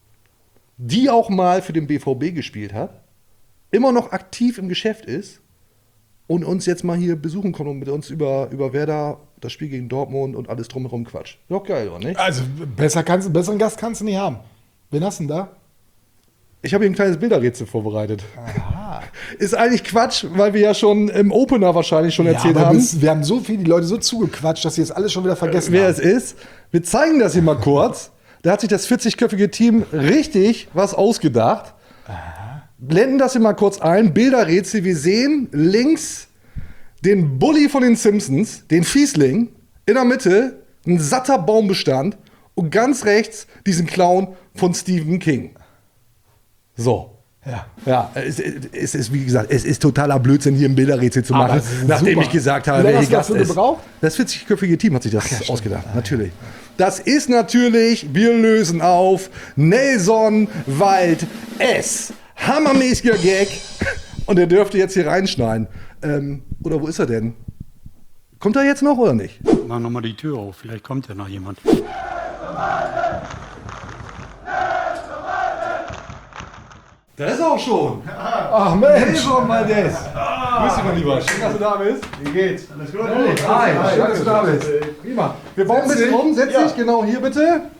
B: die auch mal für den B V B gespielt hat, immer noch aktiv im Geschäft ist und uns jetzt mal hier besuchen kommt und mit uns über, über Werder, das Spiel gegen Dortmund und alles drumherum quatscht. Doch geil, oder nicht?
D: Also besser kannst, einen besseren Gast kannst du nicht haben. Wen hast du denn da?
B: Ich habe hier ein kleines Bilderrätsel vorbereitet. Aha. Ist eigentlich Quatsch, weil wir ja schon im Opener wahrscheinlich schon erzählt
D: aber
B: haben,
D: bis, wir haben so viel, die Leute so zugequatscht, dass sie es alles schon wieder vergessen
B: wer
D: haben.
B: es ist. Wir zeigen das hier mal kurz. Da hat sich das vierzigköpfige Team richtig was ausgedacht. Blenden das hier mal kurz ein. Bilderrätsel. Wir sehen links den Bully von den Simpsons, den Fiesling. In der Mitte ein satter Baumbestand. Und ganz rechts diesen Clown von Stephen King. So.
D: Ja.
B: Ja, es, es ist, wie gesagt, es ist totaler Blödsinn, hier ein Bilderrätsel zu
D: Aber
B: machen,
D: es ist
B: nachdem
D: super.
B: ich gesagt
D: Wie
B: habe,
D: lange
B: wer
D: hast
B: hier
D: du
B: Gast
D: dafür
B: ist.
D: gebraucht?
B: Das vierzigköpfige Team hat sich das ausgedacht, natürlich. Das ist natürlich, wir lösen auf, Nelson Wald S. Hammermäßiger Gag. Und der dürfte jetzt hier reinschneiden. Ähm, oder wo ist er denn? Kommt er jetzt noch oder nicht?
E: Mach nochmal die Tür auf, vielleicht kommt ja noch jemand.
B: Da ist er auch schon.
D: Ach Mensch, schon mal das.
B: Grüß dich, mein Lieber. Schön, dass du da bist.
D: Wie geht's? Alles gut?
B: Hi, schön, dass du da bist.
D: Prima.
B: Wir bauen ein bisschen um. Setz dich genau hier bitte.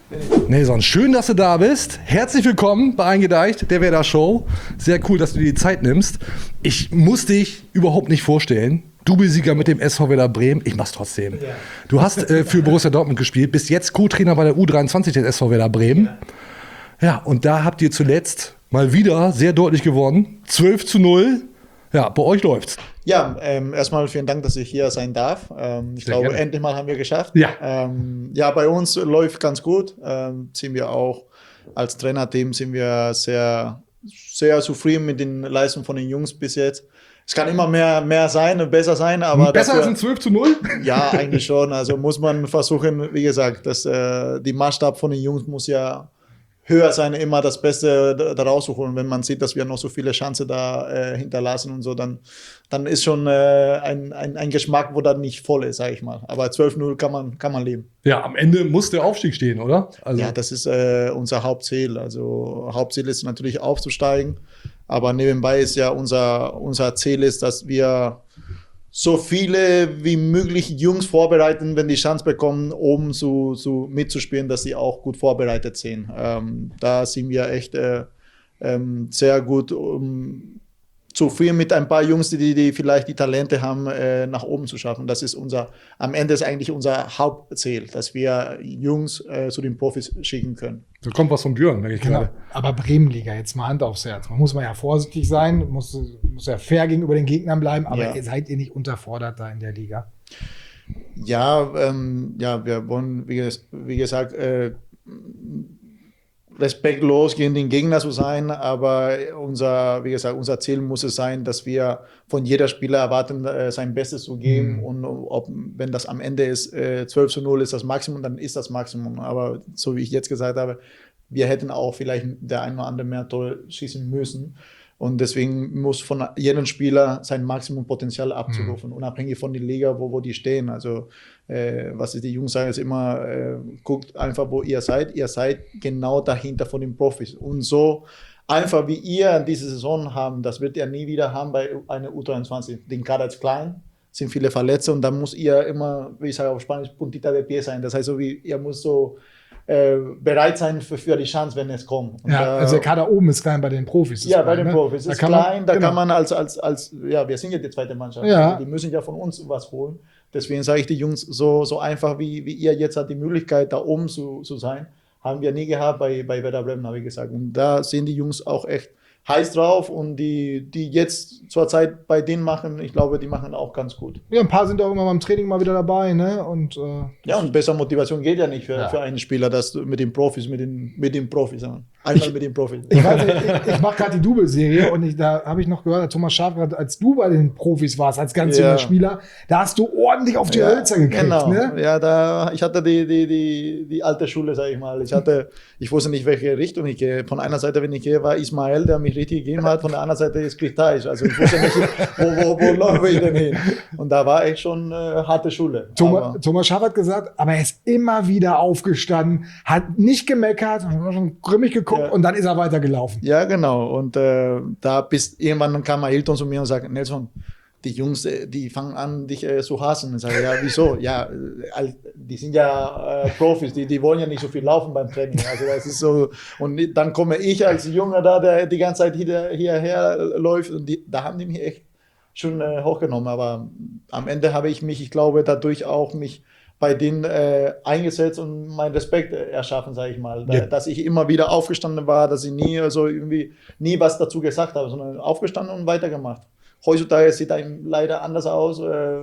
B: Nelson, schön, dass du da bist. Herzlich willkommen bei Eingedeicht, der Werder Show. Sehr cool, dass du dir die Zeit nimmst. Ich muss dich überhaupt nicht vorstellen. Doublesieger mit dem S V Werder Bremen. Ich mach's trotzdem. Ja. Du hast äh, für Borussia Dortmund gespielt, bist jetzt Co-Trainer bei der U dreiundzwanzig des S V Werder Bremen. Ja. ja, und da habt ihr zuletzt mal wieder sehr deutlich gewonnen. zwölf zu null. Ja, bei euch läuft's.
A: Ja, ähm, erstmal vielen Dank, dass ich hier sein darf. Ähm, ich
B: Sehr
A: glaube,
B: gerne.
A: endlich mal haben wir geschafft.
B: Ja.
A: Ähm, ja, bei uns läuft ganz gut. Ähm, sind wir auch als Trainerteam sind wir sehr, sehr zufrieden mit den Leistungen von den Jungs bis jetzt. Es kann immer mehr, mehr sein und besser sein, aber
B: besser
A: dafür,
B: als ein zwölf zu null?
A: Ja, eigentlich schon. Also muss man versuchen, wie gesagt, dass äh, die Maßstab von den Jungs muss ja höher sein, immer das Beste da, da rauszuholen. Wenn man sieht, dass wir noch so viele Chancen da äh, hinterlassen und so, dann, dann ist schon äh, ein, ein, ein Geschmack, wo dann nicht voll ist, sage ich mal. Aber zwölf null kann man, kann man leben.
B: Ja, am Ende muss der Aufstieg stehen, oder? Also
A: ja, das ist äh, unser Hauptziel. Also Hauptziel ist natürlich aufzusteigen, aber nebenbei ist ja unser, unser Ziel ist, dass wir so viele wie möglich Jungs vorbereiten, wenn die Chance bekommen, oben zu, zu mitzuspielen, dass sie auch gut vorbereitet sind. Ähm, da sind wir echt äh, ähm, sehr gut um, zufrieden mit ein paar Jungs, die, die vielleicht die Talente haben, äh, nach oben zu schaffen. Das ist unser, am Ende ist eigentlich unser Hauptziel, dass wir Jungs äh, zu den Profis schicken können.
B: Da kommt was von Björn, merke ich
D: Genau.
B: gerade.
D: Aber Bremenliga, jetzt mal Hand aufs Herz. Man muss mal ja vorsichtig sein, muss, muss ja fair gegenüber den Gegnern bleiben, aber
A: Ja.
D: ihr seid ihr nicht unterfordert da in der Liga?
A: Ja, ähm, ja, wir wollen, wie, ges wie gesagt, äh, respektlos gegen den Gegner zu sein, aber unser, wie gesagt, unser Ziel muss es sein, dass wir von jeder Spieler erwarten, äh, sein Bestes zu geben. Mhm. Und ob, wenn das am Ende ist, äh, zwölf zu null ist das Maximum, dann ist das Maximum. Aber so wie ich jetzt gesagt habe, wir hätten auch vielleicht der ein oder andere mehr Tore schießen müssen. Und deswegen muss von jedem Spieler sein Maximumpotenzial abzurufen, mhm. unabhängig von der Liga, wo, wo die stehen. Also äh, was die Jungs sagen, ist immer, äh, guckt einfach, wo ihr seid. Ihr seid genau dahinter von den Profis. Und so einfach wie ihr diese Saison haben, das wird ihr nie wieder haben bei einer U dreiundzwanzig. Den Kader ist klein, sind viele Verletzte und dann muss ihr immer, wie ich sage auf Spanisch, puntita de pie sein. Das heißt, so wie ihr muss so Äh, bereit sein für, für die Chance, wenn es kommt. Und
D: ja,
A: da,
D: also der Kader oben ist klein bei den Profis.
A: Ja,
D: klein,
A: bei den
D: ne?
A: Profis.
D: Da
A: ist
D: kann
A: klein,
D: man,
A: da
D: genau.
A: kann man als, als, als, ja, wir sind ja die zweite Mannschaft.
D: Ja.
A: Also die müssen ja von uns was holen. Deswegen sage ich die Jungs, so, so einfach wie, wie ihr jetzt habt die Möglichkeit, da oben zu, zu sein, haben wir nie gehabt bei, bei Werder Bremen, habe ich gesagt. Und da sind die Jungs auch echt heiß drauf und die, die jetzt zurzeit bei denen machen, ich glaube, die machen auch ganz gut.
D: Ja, ein paar sind auch immer beim Training mal wieder dabei, ne? Und, äh,
A: ja, und besser Motivation geht ja nicht für,
D: ja.
A: für einen Spieler, das mit den Profis, mit den, mit den Profis, einmal
D: ich,
A: mit den Profis.
D: Ich, weiß nicht, ich, ich mache gerade die Double-Serie und ich, da habe ich noch gehört, Thomas Schaaf, als du bei den Profis warst, als ganz
A: ja.
D: junger Spieler, da hast du ordentlich auf die
A: ja,
D: Hölzer gekriegt,
A: genau.
D: ne?
A: Ja, da, ich hatte die, die, die, die alte Schule, sage ich mal. Ich hatte, ich wusste nicht, welche Richtung ich gehe. Von einer Seite, wenn ich gehe, war Ismael, der mich richtig gegeben hat, von der anderen Seite ist Kritaj. Also ich wusste nicht, wo, wo, wo laufe ich denn hin? Und da war echt schon äh, harte Schule.
D: Thomas, Thomas Schaaf hat gesagt, aber er ist immer wieder aufgestanden, hat nicht gemeckert, hat schon grimmig geguckt
A: ja.
D: und dann ist er weitergelaufen.
A: Ja, genau. Und äh, da bis irgendwann kam Ailton zu mir und sagte, Nelson, die Jungs, die fangen an, dich äh, zu hassen. Ich sage, ja, wieso? Ja, äh, die sind ja äh, Profis, die, die wollen ja nicht so viel laufen beim Training. Also das ist so. Und dann komme ich als Junge da, der die ganze Zeit hier, hierher läuft. Und die, da haben die mich echt schon äh, hochgenommen. Aber am Ende habe ich mich, ich glaube, dadurch auch mich bei denen äh, eingesetzt und meinen Respekt äh, erschaffen, sage ich mal. Da, ja. Dass ich immer wieder aufgestanden war, dass ich nie so irgendwie nie was dazu gesagt habe, sondern aufgestanden und weitergemacht. Heutzutage sieht einem leider anders aus. Äh,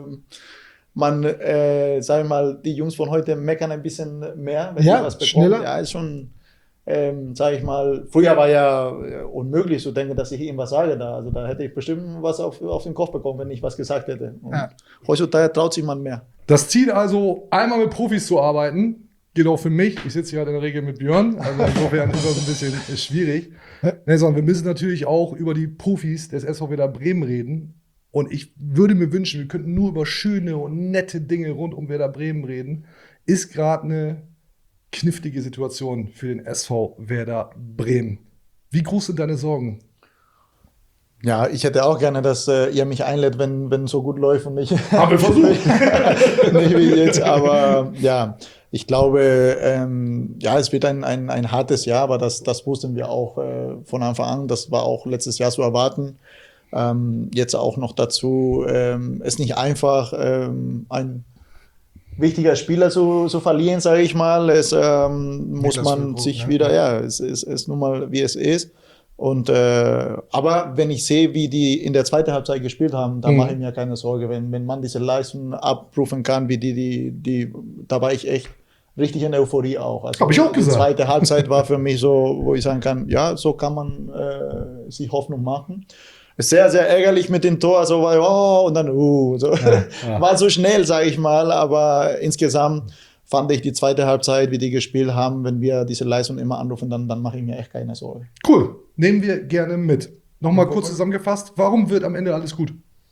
A: man, äh, sag ich mal, die Jungs von heute meckern ein bisschen mehr, wenn
D: ja,
A: sie was bekommen.
D: Schneller.
A: Ja, ist schon, ähm, sag ich mal, früher war ja unmöglich zu denken, dass ich irgendwas sage da. Also da hätte ich bestimmt was auf, auf den Kopf bekommen, wenn ich was gesagt hätte. Und ja. Heutzutage traut sich man mehr.
B: Das Ziel also, einmal mit Profis zu arbeiten, geht auch für mich. Ich sitze hier halt in der Regel mit Björn, also insofern ist das ein bisschen schwierig. Nelson, wir müssen natürlich auch über die Profis des S V Werder Bremen reden. Und ich würde mir wünschen, wir könnten nur über schöne und nette Dinge rund um Werder Bremen reden. Ist gerade eine knifflige Situation für den S V Werder Bremen. Wie groß sind deine Sorgen?
A: Ja, ich hätte auch gerne, dass äh, ihr mich einlädt, wenn wenn so gut läuft und nicht,
B: Haben wir versucht.
A: nicht wie jetzt. Aber ja, ich glaube, ähm, ja, es wird ein, ein, ein hartes Jahr, aber das, das wussten wir auch äh, von Anfang an. Das war auch letztes Jahr zu erwarten. Ähm, jetzt auch noch dazu, ähm, ist nicht einfach, ähm, ein wichtiger Spieler zu, zu verlieren, sage ich mal. Es ähm, muss man
D: Füllkrug,
A: sich
D: ne?
A: wieder, ja, es ist, ist nun mal, wie es ist. Und äh, aber wenn ich sehe, wie die in der zweiten Halbzeit gespielt haben, da
B: Mhm.
A: mache ich mir keine Sorge. Wenn, wenn man diese Leistung abrufen kann, wie die, die, die, da war ich echt richtig in Euphorie auch. Also
B: Hab ich auch
A: die
B: gesagt.
A: zweite Halbzeit war für mich so, wo ich sagen kann, ja, so kann man äh, sich Hoffnung machen. Ist sehr, sehr ärgerlich mit dem Tor, so war, oh, und dann, uh, so.
B: ja.
A: War so schnell, sage ich mal, aber insgesamt fand ich die zweite Halbzeit, wie die gespielt haben, wenn wir diese Leistung immer anrufen, dann, dann mache ich mir echt keine Sorge.
B: Cool, nehmen wir gerne mit. Nochmal kurz zusammengefasst, warum wird am Ende alles gut?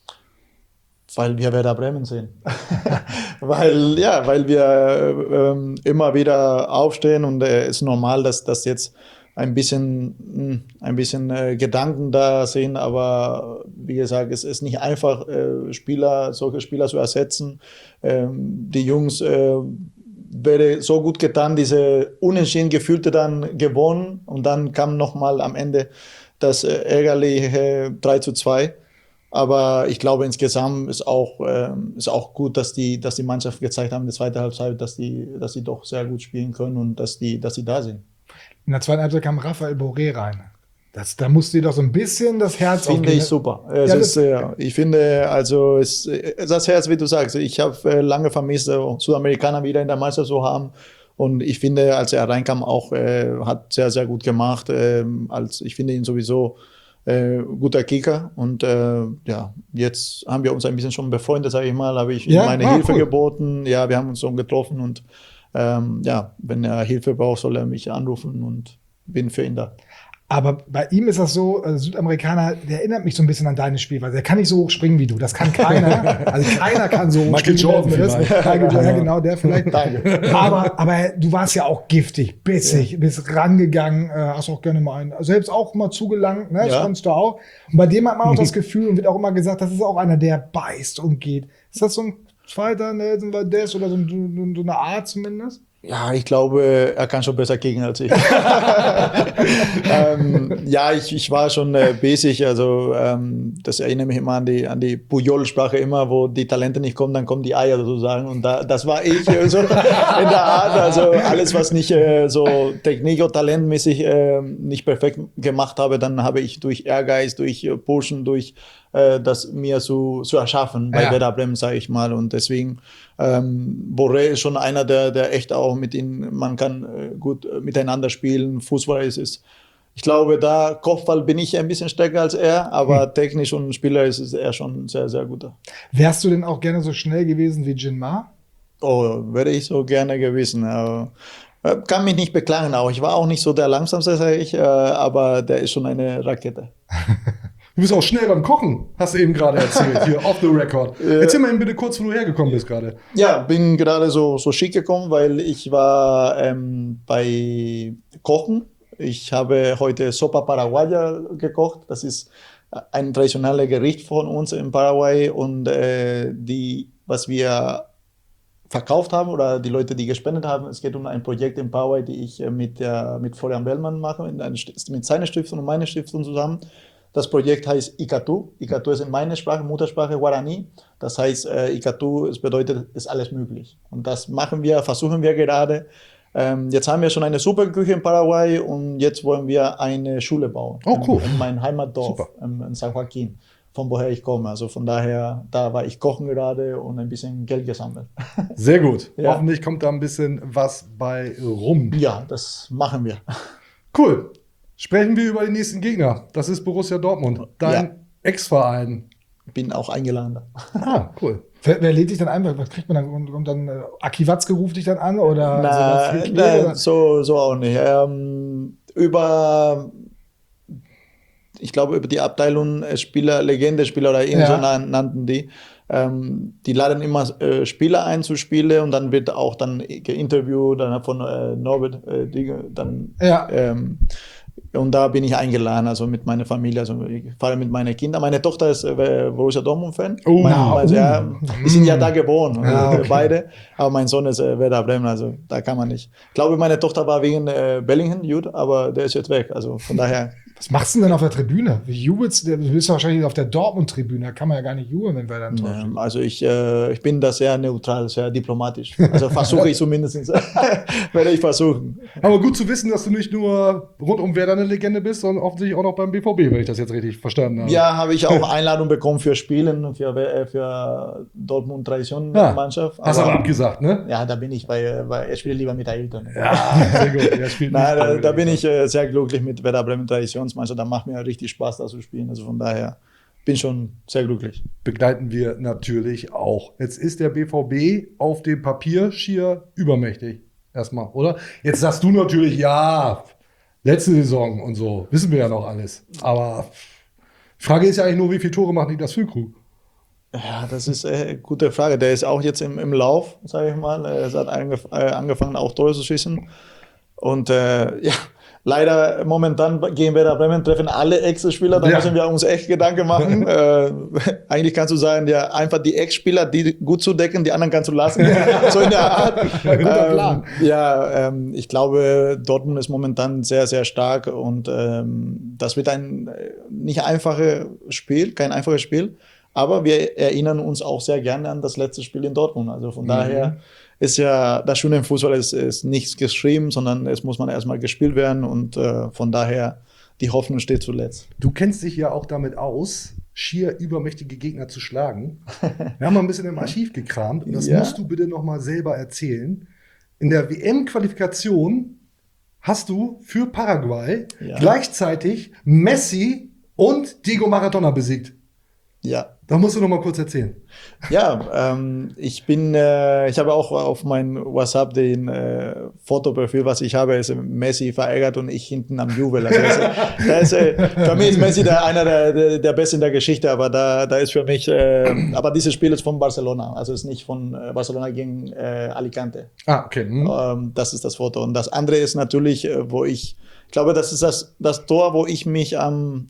A: Weil wir Werder Bremen sehen. weil, ja, weil wir ähm, immer wieder aufstehen und es äh, ist normal, dass das jetzt ein bisschen, mh, ein bisschen äh, Gedanken da sind, aber wie gesagt, es ist nicht einfach, äh, Spieler, solche Spieler zu ersetzen. Ähm, die Jungs äh, wäre so gut getan, diese unentschieden Gefühlte dann gewonnen und dann kam nochmal am Ende das äh, ärgerliche drei zu zwei. Aber ich glaube, insgesamt ist auch, ähm, ist auch gut, dass die, dass die Mannschaft gezeigt haben in der zweiten Halbzeit, dass die, dass die doch sehr gut spielen können und dass die, dass die da sind.
D: In der zweiten Halbzeit kam Rafael Borré rein. Das, da musste dir doch so ein bisschen das Herz
A: Finde
D: aufgehen.
A: ich super. Es
D: Ja,
A: ist, äh, ich finde, also es, das Herz, wie du sagst, ich habe äh, lange vermisst, äh, Südamerikaner wieder in der Mannschaft zu haben. Und ich finde, als er reinkam, auch äh, hat sehr, sehr gut gemacht. Äh, als, ich finde ihn sowieso äh, guter Kicker. Und äh, ja, jetzt haben wir uns ein bisschen schon befreundet, sage ich mal. Habe ich ihm
D: Ja?
A: meine
D: Ah,
A: Hilfe
D: cool.
A: geboten. Ja, wir haben uns schon getroffen. Und ähm, ja, wenn er Hilfe braucht, soll er mich anrufen und bin für ihn da.
D: Aber bei ihm ist das so, äh, Südamerikaner, der erinnert mich so ein bisschen an deine Spielweise. Der kann nicht so hoch springen wie du. Das kann keiner. Also keiner kann so hoch
B: Michael
D: springen.
B: Jordan
D: wie das.
B: vielleicht.
D: Michael Jordan, ja, genau, der vielleicht.
A: Danke.
D: Aber, aber du warst ja auch giftig, bissig, bist rangegangen, äh, hast auch gerne mal einen, selbst auch mal zugelangt, ne? Das
A: Ja.
D: konntest du auch. Und bei dem hat man auch das Gefühl und wird auch immer gesagt, das ist auch einer, der beißt und geht. Ist das so ein zweiter Nelson Valdez oder so, ein, so eine Art zumindest?
A: Ja, ich glaube, er kann schon besser kicken als ich. ähm, ja, ich, ich war schon äh, basic, also ähm, das erinnert mich immer an die, an die Puyol-Sprache immer, wo die Talente nicht kommen, dann kommen die Eier sozusagen. Und da, das war ich äh, so in der Art, also alles, was nicht äh, so technik- oder talentmäßig äh, nicht perfekt gemacht habe, dann habe ich durch Ehrgeiz, durch äh, Pushen, durch äh, das mir zu, zu erschaffen bei
D: Ja.
A: Werder Bremen, sage ich mal. Und deswegen, ähm, Borré ist schon einer, der, der echt auch mit ihm, man kann äh, gut äh, miteinander spielen. Fußball ist es. Ich glaube, da Kopfball bin ich ein bisschen stärker als er, aber
D: Hm.
A: technisch und Spieler ist, ist er schon sehr, sehr guter.
D: Wärst du denn auch gerne so schnell gewesen wie Jinmar?
A: Oh, wäre ich so gerne gewesen. Aber äh, kann mich nicht beklagen auch. Ich war auch nicht so der langsamste, sage ich, äh, aber der ist schon eine Rakete.
B: Du bist auch schnell beim Kochen, hast du eben gerade erzählt, hier off the record. Erzähl mal eben bitte kurz, wo du hergekommen bist gerade.
A: Ja, bin gerade so, so schick gekommen, weil ich war ähm, bei Kochen. Ich habe heute Sopa Paraguaya gekocht. Das ist ein traditionelles Gericht von uns in Paraguay. Und äh, die, was wir verkauft haben oder die Leute, die gespendet haben, es geht um ein Projekt in Paraguay, die ich äh, mit, der, mit Florian Bellmann mache, mit, einer, mit seiner Stiftung und meiner Stiftung zusammen. Das Projekt heißt Icatu. Icatu ist in meiner Sprache, Muttersprache Guarani. Das heißt, äh, Icatu, es bedeutet, ist alles möglich. Und das machen wir, versuchen wir gerade. Ähm, jetzt haben wir schon eine Superküche in Paraguay und jetzt wollen wir eine Schule bauen.
B: Oh, cool.
A: In, in mein Heimatdorf,
B: Super.
A: in, in San Joaquin, von woher ich komme. Also von daher, da war ich kochen gerade und ein bisschen Geld gesammelt.
B: Sehr gut.
A: Ja.
B: Hoffentlich kommt da ein bisschen was bei rum.
A: Ja, das machen wir.
B: Cool. Sprechen wir über den nächsten Gegner. Das ist Borussia Dortmund, dein
A: Ja.
B: Ex-Verein.
A: Bin auch eingeladen.
B: Ah, cool.
D: Wer, wer lädt dich dann ein? Was kriegt man dann? Und, und dann äh, Aki Watzke ruft dich dann an? Oder
A: Na,
D: Sebastian Klee,
A: na,
D: oder?
A: so, so auch nicht. Ähm, über, ich glaube, über die Abteilung äh, Spieler, Legende-Spieler oder irgend
D: Ja.
A: so nan- nannten die. Ähm, die laden immer äh, Spieler ein zu Spiele und dann wird auch dann geinterviewt, dann von äh, Norbert, äh, die, dann
D: Ja.
A: ähm, Und da bin ich eingeladen, also mit meiner Familie, also ich fahre mit meinen Kindern. Meine Tochter ist äh, Borussia Dortmund-Fan.
B: Oh,
A: Meine,
B: wow.
A: also, ja, die sind ja da geboren,
B: Ah,
A: also,
B: okay.
A: beide. Aber mein Sohn ist äh, Werder Bremen, also da kann man nicht. Ich glaube, meine Tochter war wegen äh, Bellingham gut, aber der ist jetzt weg. Also von daher.
D: Was machst du denn auf der Tribüne? Wie jubelst du? Du bist wahrscheinlich auf der Dortmund-Tribüne. Da kann man ja gar nicht jubeln, wenn wir dann enttäuscht.
A: Ähm, also ich, äh, ich bin da sehr neutral, sehr diplomatisch. Also versuche ich zumindest, werde ich versuchen.
B: Aber gut zu wissen, dass du nicht nur rund um Werder eine Legende bist, sondern offensichtlich auch noch beim B V B, wenn ich das jetzt richtig verstanden habe.
A: Ja, habe ich auch Einladung bekommen für Spielen, für, äh, für Dortmund Tradition-Mannschaft.
B: Hast aber abgesagt, ne?
A: Ja, da bin ich, weil, weil ich spiele lieber mit Ailton.
B: Ja, sehr gut. Er spielt
A: Nein,
B: nicht
A: da,
B: mit
A: da bin ich äh, sehr glücklich mit Werder Bremen Traditionsmannschaft. Da macht mir richtig Spaß, da zu spielen. Also von daher bin schon sehr glücklich.
B: Begleiten wir natürlich auch. Jetzt ist der B V B auf dem Papier schier übermächtig. Erstmal, oder? Jetzt sagst du natürlich, ja, letzte Saison und so. Wissen wir ja noch alles. Aber die Frage ist ja eigentlich nur, wie viele Tore macht Niklas Füllkrug?
A: Ja, das ist eine gute Frage. Der ist auch jetzt im, im Lauf, sage ich mal. Er hat angef äh, angefangen, auch Tore zu schießen. Und äh, ja, leider momentan gehen wir da Bremen, treffen alle Ex-Spieler, da
B: Ja.
A: müssen wir uns echt Gedanken machen. äh, eigentlich kannst du sagen, ja, einfach die Ex-Spieler, die gut zu decken, die anderen kannst du lassen. So in der Art.
D: Guter Plan.
A: Ähm, ja, ähm, ich glaube, Dortmund ist momentan sehr, sehr stark und ähm, das wird ein äh, nicht einfaches Spiel, kein einfaches Spiel. Aber wir erinnern uns auch sehr gerne an das letzte Spiel in Dortmund. Also von
B: Mhm.
A: daher ist ja das Schöne im Fußball, ist, ist nichts geschrieben, sondern es muss man erstmal gespielt werden und äh, von daher die Hoffnung steht zuletzt.
B: Du kennst dich ja auch damit aus, schier übermächtige Gegner zu schlagen. Wir haben mal ein bisschen im Archiv gekramt und das
A: Ja.
B: musst du bitte noch mal selber erzählen. In der W M-Qualifikation hast du für Paraguay
A: Ja.
B: gleichzeitig Messi und Diego Maradona besiegt.
A: Ja.
B: Da musst du noch mal kurz erzählen.
A: Ja, ähm, ich bin, äh, ich habe auch auf mein WhatsApp den äh, Fotoprofil, was ich habe, ist Messi verärgert und ich hinten am Jubel. Also das, das ist, äh, für mich ist Messi der, einer der, der, der Besten in der Geschichte, aber da, da ist für mich, äh, aber dieses Spiel ist von Barcelona, also ist nicht von äh, Barcelona gegen äh, Alicante.
B: Ah, okay. Hm.
A: Ähm, das ist das Foto. Und das andere ist natürlich, äh, wo ich, ich glaube, das ist das, das Tor, wo ich mich am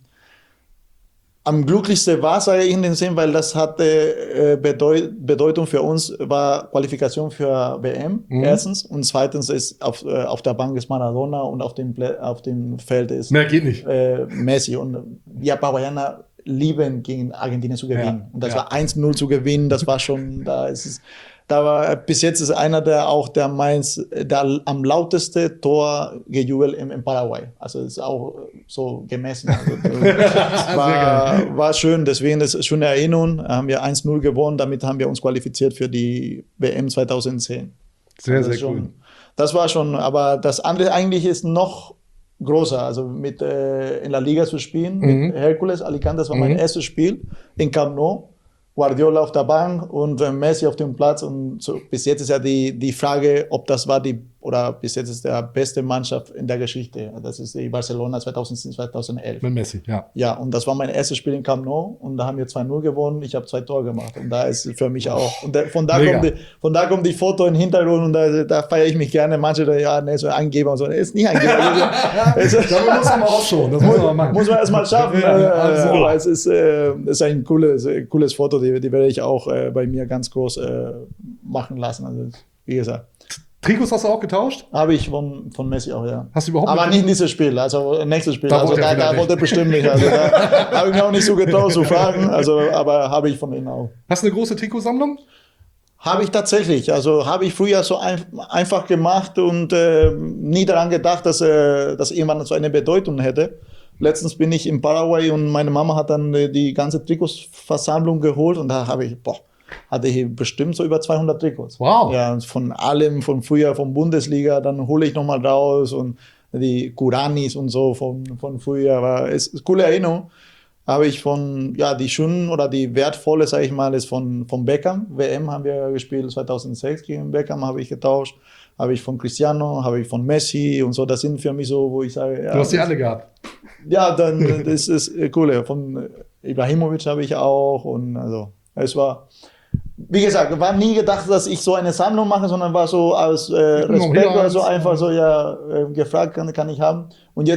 A: Am glücklichsten war es in dem Sinn, weil das hatte äh, Bedeut Bedeutung für uns, war Qualifikation für W M,
B: Mhm.
A: erstens. Und zweitens ist auf, äh, auf der Bank ist Maradona und auf dem, Plä auf dem Feld ist
B: Mehr geht nicht.
A: äh, Messi. Und wir Paraguayaner lieben, gegen Argentinien zu gewinnen.
B: Ja,
A: Und das
B: ja.
A: war eins null zu gewinnen, das war schon, da ist es. Da war, bis jetzt ist einer der auch der meins, der am lauteste Tor gejubelt im, im Paraguay. Also ist auch so gemessen. Also, war, war schön, deswegen ist es schon eine Erinnerung. Haben wir eins null gewonnen, damit haben wir uns qualifiziert für die W M zweitausendzehn.
B: Sehr,
A: Also
B: sehr
A: schon,
B: cool.
A: Das war schon, aber das andere eigentlich ist noch größer, also mit äh, in der Liga zu spielen,
B: Mhm.
A: mit Hercules Alicante, das war mein
B: Mhm.
A: erstes Spiel in Camp Nou. Guardiola auf der Bank und äh, Messi auf dem Platz. Und so, bis jetzt ist ja die, die Frage, ob das war die, oder bis jetzt ist der beste Mannschaft in der Geschichte. Das ist die Barcelona zweitausendzehn, zweitausendelf.
B: Mit Messi, ja.
A: Ja, und das war mein erstes Spiel in Camp Nou und da haben wir zwei null gewonnen. Ich habe zwei Tore gemacht und da ist für mich auch. Und da, von, da
B: Mega.
A: kommt die, von da kommt die Foto im Hintergrund und da, da feiere ich mich gerne. Manche, ja, ne, so Angeber und so. Ne, ist nicht Angeber. Also,
B: Da muss man auch schon. Das muss man machen.
A: muss man erst mal schaffen.
B: Ja,
A: äh,
B: also.
A: aber es ist, äh, ist ein cooles, äh, cooles Foto, die, die werde ich auch äh, bei mir ganz groß äh, machen lassen. Also, wie gesagt,
B: Trikots hast du auch getauscht?
A: habe ich von, von Messi auch, ja.
B: Hast du überhaupt
A: Aber
B: mit-
A: nicht dieses Spiel, also nächstes Spiel.
B: Da
A: also
B: wollte er
A: da,
B: vielleicht
A: da
B: nicht.
A: wollte er bestimmt nicht. Also da habe ich mir auch nicht so getraut zu fragen, also, aber habe ich von ihm auch.
B: Hast du eine große Trikotsammlung?
A: Habe ich tatsächlich. Also habe ich früher so ein, einfach gemacht und äh, nie daran gedacht, dass äh, das irgendwann so eine Bedeutung hätte. Letztens bin ich in Paraguay und meine Mama hat dann äh, die ganze Trikotsversammlung geholt und da habe ich, boah, hatte ich bestimmt so über zweihundert Trikots.
B: Wow.
A: Ja, von allem, von früher, von Bundesliga, dann hole ich nochmal raus und die Kuranis und so von, von früher. Aber es ist eine coole Erinnerung. Habe ich von, ja, die schönen oder die wertvolle, sage ich mal, ist von, von Beckham. W M haben wir gespielt, zweitausendsechs gegen Beckham habe ich getauscht. Habe ich von Cristiano, habe ich von Messi und so. Das sind für mich so, wo ich sage, ja.
B: Du hast die alle gehabt.
A: Ja, dann, das ist cool. Von Ibrahimovic habe ich auch und also, es war, wie gesagt, war nie gedacht, dass ich so eine Sammlung mache, sondern war so als äh,
B: Noch
A: Respekt
B: hier
A: oder so
B: eins.
A: einfach so, ja, äh, gefragt kann, kann ich haben. Und jetzt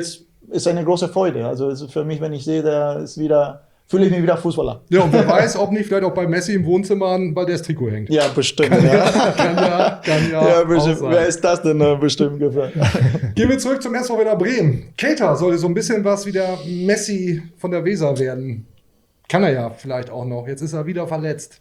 A: ist eine große Freude. Also es ist für mich, wenn ich sehe, der ist wieder, fühle ich mich wieder Fußballer.
B: Ja, und wer weiß, ob nicht vielleicht auch bei Messi im Wohnzimmer ein Baldes-Trikot hängt.
A: Ja, bestimmt.
B: Kann
A: ja,
B: ja, kann ja, kann ja,
A: ja
B: auch
A: bestimmt.
B: sein.
A: Wer ist das denn äh, bestimmt gefragt?
B: Gehen wir zurück zum S V Werder Bremen. Keita sollte so ein bisschen was wie der Messi von der Weser werden. Kann er ja vielleicht auch noch. Jetzt ist er wieder verletzt.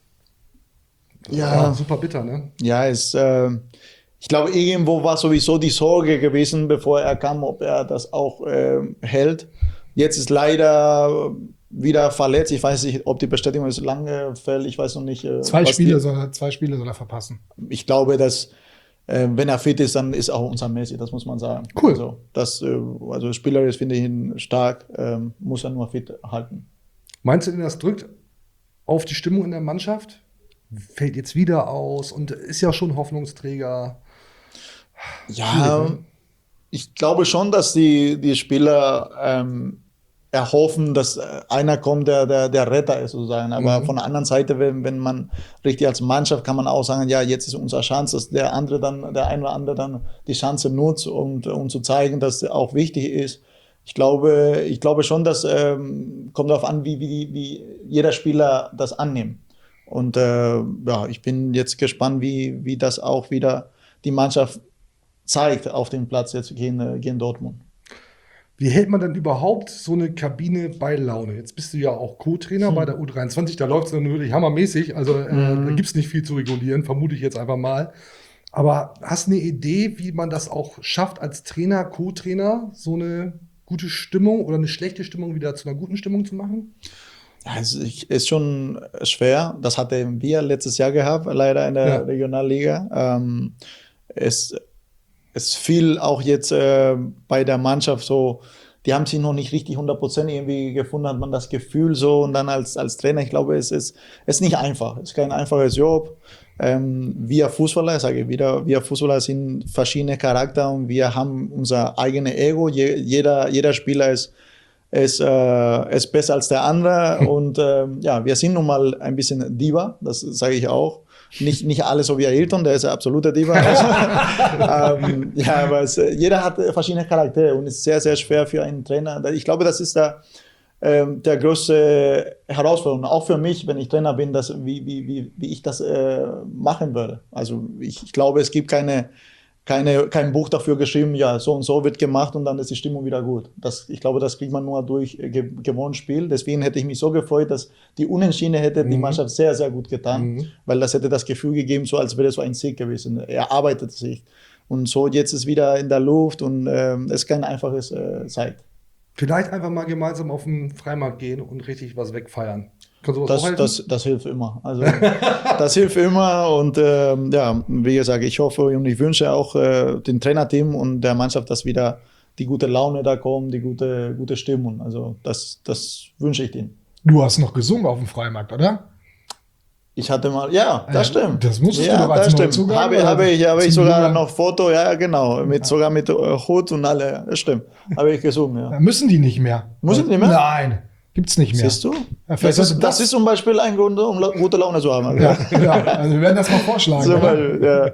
A: Ja,
B: Ja, super bitter, ne?
A: Ja, ist, äh, ich glaube, irgendwo war sowieso die Sorge gewesen, bevor er kam, ob er das auch äh, hält. Jetzt ist leider wieder verletzt. Ich weiß nicht, ob die Bestätigung ist lange fällt. Ich weiß noch nicht. Äh,
D: Zwei
A: was
D: Spiele,
A: die,
D: soll er, zwei Spiele soll er verpassen.
A: Ich glaube, dass äh, wenn er fit ist, dann ist auch unser Messi. Das muss man sagen.
D: Cool.
A: Also, das, äh, also spielerisch finde ich ihn stark. Äh, muss er nur fit halten.
B: Meinst du denn, das drückt auf die Stimmung in der Mannschaft? Fällt jetzt wieder aus und ist ja schon Hoffnungsträger.
A: Ja, ich glaube schon, dass die, die Spieler ähm, erhoffen, dass einer kommt, der, der, der Retter ist, sozusagen. Aber
B: Mhm.
A: von der anderen Seite, wenn, wenn man richtig als Mannschaft, kann man auch sagen, ja, jetzt ist unsere Chance, dass der andere dann, der ein oder andere dann die Chance nutzt, um, um zu zeigen, dass es auch wichtig ist. Ich glaube, ich glaube schon, dass ähm, kommt darauf an, wie, wie, wie jeder Spieler das annimmt. Und äh, ja, ich bin jetzt gespannt, wie, wie das auch wieder die Mannschaft zeigt auf dem Platz jetzt gegen, gegen Dortmund.
B: Wie hält man denn überhaupt so eine Kabine bei Laune? Jetzt bist du ja auch Co-Trainer hm. bei der U dreiundzwanzig, da läuft es dann wirklich hammermäßig. Also äh, mhm. da gibt es nicht viel zu regulieren, vermute ich jetzt einfach mal. Aber hast du eine Idee, wie man das auch schafft, als Trainer, Co-Trainer, so eine gute Stimmung oder eine schlechte Stimmung wieder zu einer guten Stimmung zu machen?
A: Ja, es ist schon schwer. Das hatten wir letztes Jahr gehabt, leider in der ja. Regionalliga. Ähm, es, es fiel auch jetzt äh, bei der Mannschaft so, die haben sich noch nicht richtig hundert Prozent irgendwie gefunden, hat man das Gefühl so. Und dann als, als Trainer, ich glaube, es ist, es ist nicht einfach. Es ist kein einfaches Job. Ähm, wir Fußballer, ich sage wieder, wir Fußballer sind verschiedene Charakter und wir haben unser eigenes Ego. Je, jeder, jeder Spieler ist ist, äh, ist besser als der andere und äh, ja, wir sind nun mal ein bisschen Diva, das sage ich auch. Nicht, nicht alle so wie Ayrton, der ist ein absoluter Diva. Also, ähm, ja, aber es, jeder hat verschiedene Charaktere und es ist sehr, sehr schwer für einen Trainer. Ich glaube, das ist der, äh, der größte Herausforderung, auch für mich, wenn ich Trainer bin, dass, wie, wie, wie, wie ich das äh, machen würde. Also ich, ich glaube, es gibt keine Keine, kein Buch dafür geschrieben, ja, so und so wird gemacht und dann ist die Stimmung wieder gut. Das, ich glaube, das kriegt man nur durch ge gewohntes Spiel. Deswegen hätte ich mich so gefreut, dass die Unentschieden hätte mhm. die Mannschaft sehr, sehr gut getan, mhm. weil das hätte das Gefühl gegeben, so als wäre es so ein Sieg gewesen. Er arbeitet sich. Und so jetzt ist wieder in der Luft und ähm, es ist kein einfaches äh, Zeit.
B: Vielleicht einfach mal gemeinsam auf den Freimarkt gehen und richtig was wegfeiern.
A: Das, das, das hilft immer. Also, das hilft immer und ähm, ja, wie gesagt, ich hoffe und ich wünsche auch äh, dem Trainerteam und der Mannschaft, dass wieder die gute Laune da kommt, die gute, gute Stimmung. Also das, das wünsche ich denen.
D: Du hast noch gesungen auf dem Freimarkt, oder?
A: Ich hatte mal, ja, das
D: ja,
A: stimmt.
D: Das musstest
A: ja,
D: du doch als
A: Neuzugang. Habe, habe ich, habe ich sogar noch Foto, ja genau, mit, sogar mit Hut und alle, das stimmt. Habe ich gesungen, ja.
D: Da müssen die nicht mehr.
A: Müssen die nicht mehr?
D: Nein. Gibt's nicht mehr.
A: Siehst du?
D: Ja,
A: das, ist, das, das ist zum Beispiel ein Grund, um gute Laune zu haben.
D: Ja, ja, also wir werden das mal vorschlagen.
A: Zum Beispiel, ja.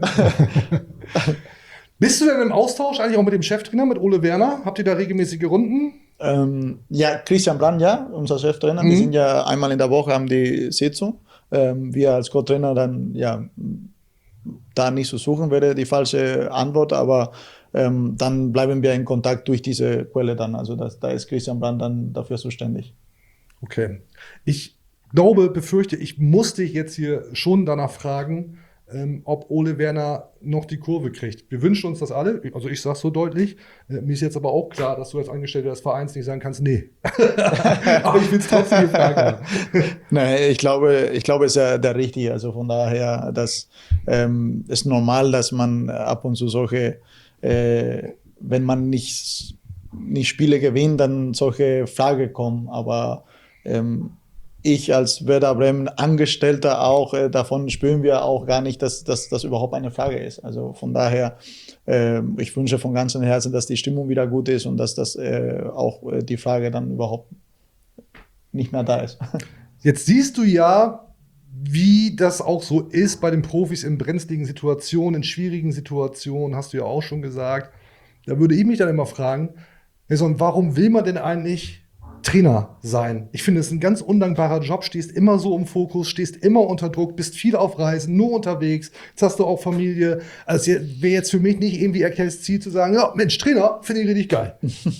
B: Bist du denn im Austausch eigentlich auch mit dem Cheftrainer, mit Ole Werner? Habt ihr da regelmäßige Runden?
A: Ähm, ja, Christian Brand, ja, unser Cheftrainer. Mhm. Wir sind ja einmal in der Woche, haben die Sitzung. Ähm, wir als Co-Trainer dann, ja, da nicht zu suchen wäre die falsche Antwort, aber ähm, dann bleiben wir in Kontakt durch diese Quelle dann. Also das, da ist Christian Brand dann dafür zuständig.
B: Okay. Ich glaube, befürchte, ich muss dich jetzt hier schon danach fragen, ähm, ob Ole Werner noch die Kurve kriegt. Wir wünschen uns das alle, also ich sage so deutlich. Äh, mir ist jetzt aber auch klar, dass du als Angestellter des Vereins nicht sagen kannst, nee. Aber ich will es trotzdem gefragt haben.
A: Nein, ich glaube, ich glaube, es ist ja der Richtige. Also von daher, das ähm, ist normal, dass man ab und zu solche, äh, wenn man nicht, nicht Spiele gewinnt, dann solche Fragen kommen. Aber ähm, ich als Werder Bremen Angestellter auch, äh, davon spüren wir auch gar nicht, dass das überhaupt eine Frage ist. Also von daher, äh, ich wünsche von ganzem Herzen, dass die Stimmung wieder gut ist und dass das äh, auch äh, die Frage dann überhaupt nicht mehr da ist.
B: Jetzt siehst du ja, wie das auch so ist bei den Profis in brenzligen Situationen, in schwierigen Situationen, hast du ja auch schon gesagt. Da würde ich mich dann immer fragen, Also, und warum will man denn eigentlich Trainer sein? Ich finde, es ist ein ganz undankbarer Job, stehst immer so im Fokus, stehst immer unter Druck, bist viel auf Reisen, nur unterwegs, jetzt hast du auch Familie. Also wäre jetzt für mich nicht irgendwie erklärtes Ziel zu sagen, ja, Mensch, Trainer, finde ich richtig geil.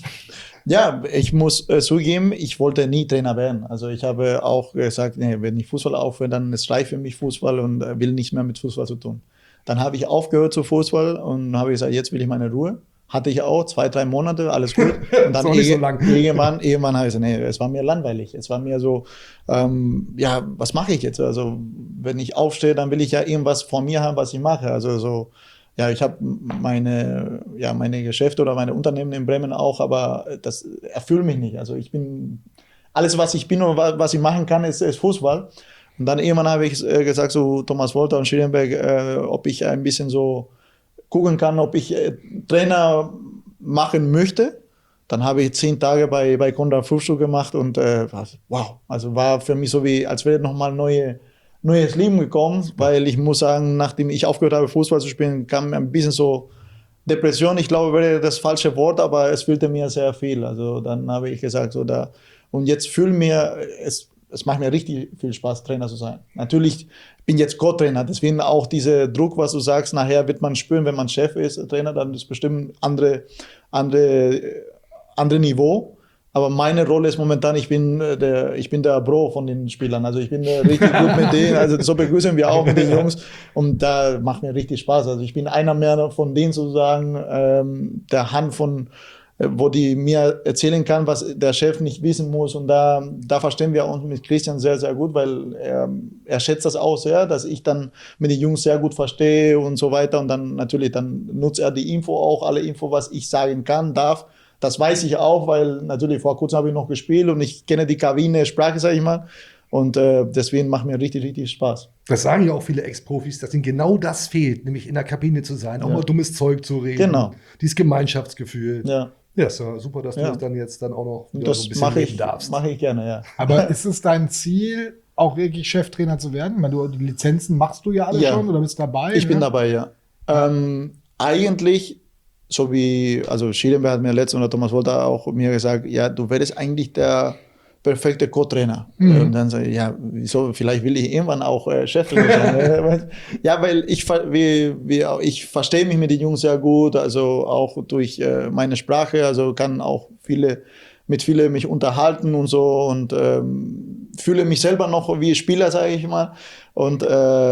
A: Ja, ich muss äh, zugeben, ich wollte nie Trainer werden. Also ich habe auch gesagt, nee, wenn ich Fußball aufhöre, dann ist reif für mich Fußball und äh, will nichts mehr mit Fußball zu tun. Dann habe ich aufgehört zu Fußball und habe gesagt, jetzt will ich meine Ruhe. Hatte ich auch, zwei, drei Monate, alles gut. Und dann
B: nicht so lang.
A: irgendwann, irgendwann habe ich gesagt, nee, es war mir langweilig. Es war mir so, ähm, ja, was mache ich jetzt? Also wenn ich aufstehe, dann will ich ja irgendwas von mir haben, was ich mache. Also so, ja, ich habe meine, ja, meine Geschäfte oder meine Unternehmen in Bremen auch, aber das erfüllt mich nicht. Also ich bin, alles was ich bin und was ich machen kann, ist, ist Fußball. Und dann irgendwann habe ich äh, gesagt, so Thomas Wolter und Schierenberg, äh, ob ich ein bisschen so gucken kann, ob ich äh, Trainer machen möchte. Dann habe ich zehn Tage bei, bei Konrad Frühstück gemacht und äh, wow, also war für mich so wie, als wäre nochmal neue neues Leben gekommen, weil ich muss sagen, nachdem ich aufgehört habe, Fußball zu spielen, kam mir ein bisschen so Depression. Ich glaube, wäre das falsche Wort, aber es fehlte mir sehr viel. Also dann habe ich gesagt, so da, und jetzt fühle mir, es, es macht mir richtig viel Spaß, Trainer zu sein. Natürlich bin jetzt Co-Trainer, deswegen auch dieser Druck, was du sagst, nachher wird man spüren, wenn man Chef ist, Trainer, dann ist bestimmt andere, andere, andere Niveau. Aber meine Rolle ist momentan, ich bin der, ich bin der Bro von den Spielern. Also ich bin richtig gut mit denen. Also so begrüßen wir auch mit den Jungs. Und da macht mir richtig Spaß. Also ich bin einer mehr von denen sozusagen, ähm, der Hand von, wo die mir erzählen kann, was der Chef nicht wissen muss. Und da, da verstehen wir uns mit Christian sehr, sehr gut, weil er, er schätzt das auch sehr, dass ich dann mit den Jungs sehr gut verstehe und so weiter. Und dann natürlich, dann nutzt er die Info auch, alle Info, was ich sagen kann, darf. Das weiß ich auch, weil natürlich vor kurzem habe ich noch gespielt und ich kenne die Kabine, Sprache, sage ich mal. Und äh, deswegen macht mir richtig, richtig Spaß.
B: Das sagen ja auch viele Ex-Profis, dass ihnen genau das fehlt, nämlich in der Kabine zu sein, auch
A: Ja.
B: mal dummes Zeug zu reden.
A: Genau.
B: Dieses Gemeinschaftsgefühl.
A: Ja.
B: Ja, ist ja super, dass du
A: Ja.
B: das dann jetzt dann auch noch wieder
A: Das
B: so ein bisschen
A: mache
B: leben
A: ich,
B: darfst.
A: mache ich gerne, ja.
D: Aber ist es dein Ziel, auch wirklich Cheftrainer zu werden? Weil du die Lizenzen machst du ja alle
A: Ja.
D: schon oder bist dabei?
A: Ich bin
D: ne?
A: dabei, ja. Ähm, eigentlich, so wie, also Schierenberg hat mir letztens oder Thomas Wolter auch mir gesagt, ja, du wärst eigentlich der perfekte Co-Trainer.
D: Mhm.
A: Und dann sage ich, ja, wieso, vielleicht will ich irgendwann auch äh, Cheftrainer sein. Ja, weil ich, ver- wie, wie, auch- ich verstehe mich mit den Jungs sehr gut, also auch durch äh, meine Sprache, also kann auch viele, mit vielen mich unterhalten und so und ähm, fühle mich selber noch wie Spieler, sage ich mal. Und äh,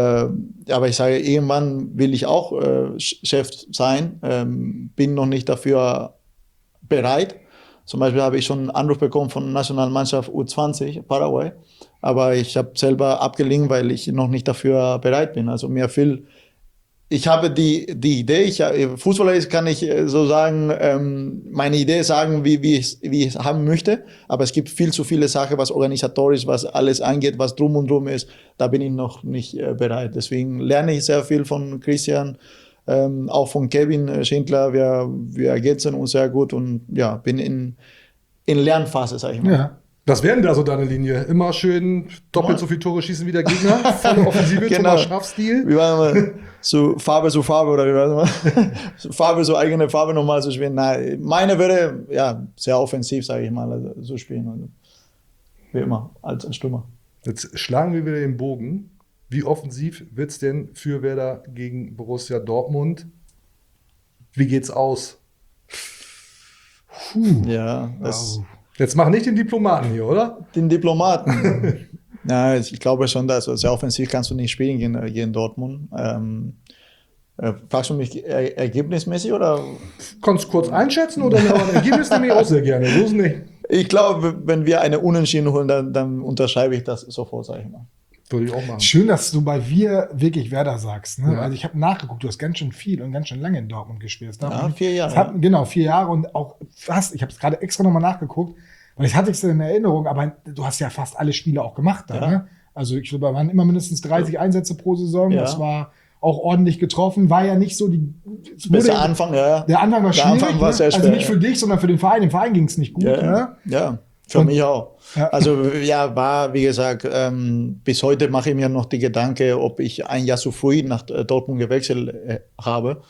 A: aber ich sage, irgendwann will ich auch äh, Chef sein, ähm, bin noch nicht dafür bereit. Zum Beispiel habe ich schon einen Anruf bekommen von der Nationalmannschaft U zwanzig, Paraguay. Aber ich habe selber abgelehnt, weil ich noch nicht dafür bereit bin. Also mir viel, ich habe die, die Idee, ich, Fußballer ist, kann ich so sagen, ähm, meine Idee sagen, wie, wie, ich, wie ich es haben möchte. Aber es gibt viel zu viele Sachen, was organisatorisch, was alles angeht, was drum und drum ist. Da bin ich noch nicht äh, bereit. Deswegen lerne ich sehr viel von Christian. Ähm, auch von Kevin Schindler, wir, wir ergänzen uns sehr gut und ja, bin in, in Lernphase, sag ich mal.
D: Ja.
B: Was wäre denn da so deine Linie? Immer schön doppelt so viele Tore schießen wie der Gegner? Volle Offensive,
A: Genau.
B: Thomas Schraff-Stil?
A: Wie war immer so Farbe zu Farbe oder wie war das immer? So Farbe, so eigene Farbe nochmal zu spielen. Nein, meine würde ja sehr offensiv, sage ich mal, also, so spielen. Also, wie immer, als ein Stürmer.
B: Jetzt schlagen wir wieder den Bogen. Wie offensiv wird es denn für Werder gegen Borussia Dortmund? Wie geht's aus? Puh.
A: Ja, das,
B: Jetzt mach nicht den Diplomaten hier, oder?
A: den Diplomaten. Ja, ich glaube schon, dass sehr offensiv kannst du nicht spielen gegen, gegen Dortmund. Ähm, äh, fragst du mich er, ergebnismäßig oder?
B: Kannst du kurz einschätzen oder ein Ergebnis nehme ich auch sehr gerne. So ist nicht.
A: Ich glaube, wenn wir eine Unentschieden holen, dann, dann unterschreibe ich das sofort, sage ich mal.
B: Würde ich auch machen.
D: Schön, dass du bei wir wirklich Werder sagst. Ne?
B: Ja.
D: Also ich habe nachgeguckt, du hast ganz schön viel und ganz schön lange in Dortmund gespielt.
A: Ja, vier Jahre.
D: Das hat, genau, vier Jahre und auch fast, ich habe es gerade extra nochmal nachgeguckt, weil ich hatte es in Erinnerung, aber du hast ja fast alle Spiele auch gemacht da.
A: Ja.
D: Ne? Also ich glaube, da waren immer mindestens dreißig Einsätze pro Saison.
A: Ja.
D: Das war auch ordentlich getroffen. War ja nicht so die... es
A: Bis
D: wurde-
A: der Anfang, ja.
D: Der Anfang war
A: Der
D: schwierig.
A: Anfang war
D: ne?
A: sehr
D: Also
A: schwer,
D: nicht für
A: ja.
D: dich, sondern für den Verein. Dem Verein ging es nicht gut.
A: Ja,
D: Ne?
A: ja, für
D: Und-
A: mich auch.
D: Ja.
A: Also ja, war, wie gesagt, ähm, bis heute mache ich mir noch die Gedanken, ob ich ein Jahr zu früh nach äh, Dortmund gewechselt äh, habe.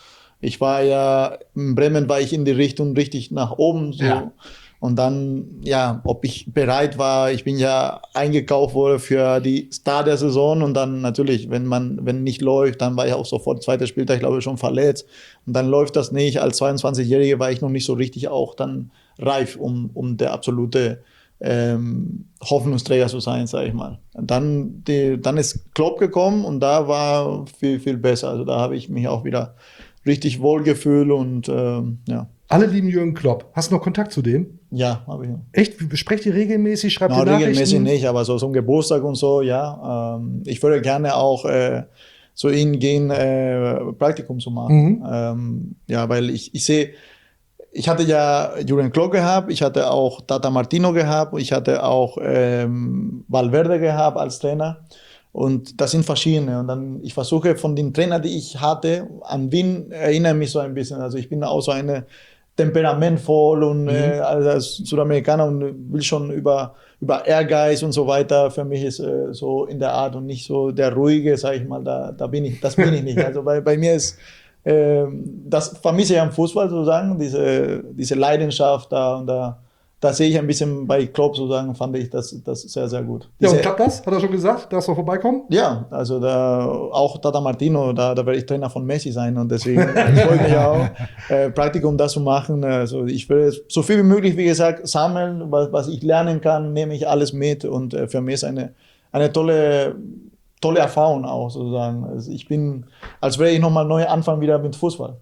A: Ich war ja, in Bremen war ich in die Richtung richtig nach oben. So.
D: Ja.
A: Und dann, ja, ob ich bereit war, ich bin ja eingekauft worden für die Start der Saison und dann natürlich, wenn man, wenn nicht läuft, dann war ich auch sofort zweiter Spieltag, ich glaube, schon verletzt. Und dann läuft das nicht. Als zweiundzwanzigjähriger war ich noch nicht so richtig auch dann reif, um, um der absolute ähm, Hoffnungsträger zu sein, sage ich mal. Und dann, die, dann ist Klopp gekommen und da war viel, viel besser. Also da habe ich mich auch wieder richtig wohl gefühlt und ähm, ja.
B: Alle lieben Jürgen Klopp. Hast du noch Kontakt zu dem?
A: Ja, habe ich.
B: Echt? Sprecht ihr regelmäßig? Schreibt
A: No,
B: ihr Nachrichten?
A: regelmäßig nicht, aber so zum Geburtstag und so, ja. Ähm, ich würde gerne auch äh, zu Ihnen gehen, äh, Praktikum zu machen.
B: Mhm.
A: Ähm, ja, weil ich, ich sehe, ich hatte ja Jürgen Klopp gehabt, ich hatte auch Tata Martino gehabt, ich hatte auch ähm, Valverde gehabt als Trainer. Und das sind verschiedene. Und dann, ich versuche von den Trainern, die ich hatte, an wen erinnere ich mich so ein bisschen. Also ich bin auch so eine temperamentvoll und mhm. äh, als Südamerikaner und will schon über, über Ehrgeiz und so weiter. Für mich ist äh, so in der Art und nicht so der ruhige, sage ich mal, da, da bin ich, das bin ich nicht. Also bei, bei mir ist, äh, das vermisse ich am Fußball sozusagen, diese, diese Leidenschaft da und da. Da sehe ich ein bisschen bei Klopp sozusagen, fand ich das, das sehr, sehr gut.
B: Ja,
A: Diese,
B: und klappt das? Hat er schon gesagt, darfst du vorbeikommen?
A: Ja, also da, auch Tata Martino, da, da werde ich Trainer von Messi sein und deswegen freue ich mich auch, äh, Praktikum das zu machen. Also ich will so viel wie möglich, wie gesagt, sammeln, was, was ich lernen kann, nehme ich alles mit und äh, für mich ist eine, eine tolle, tolle Erfahrung auch sozusagen. Also ich bin, als wäre ich nochmal neu anfangen wieder mit Fußball.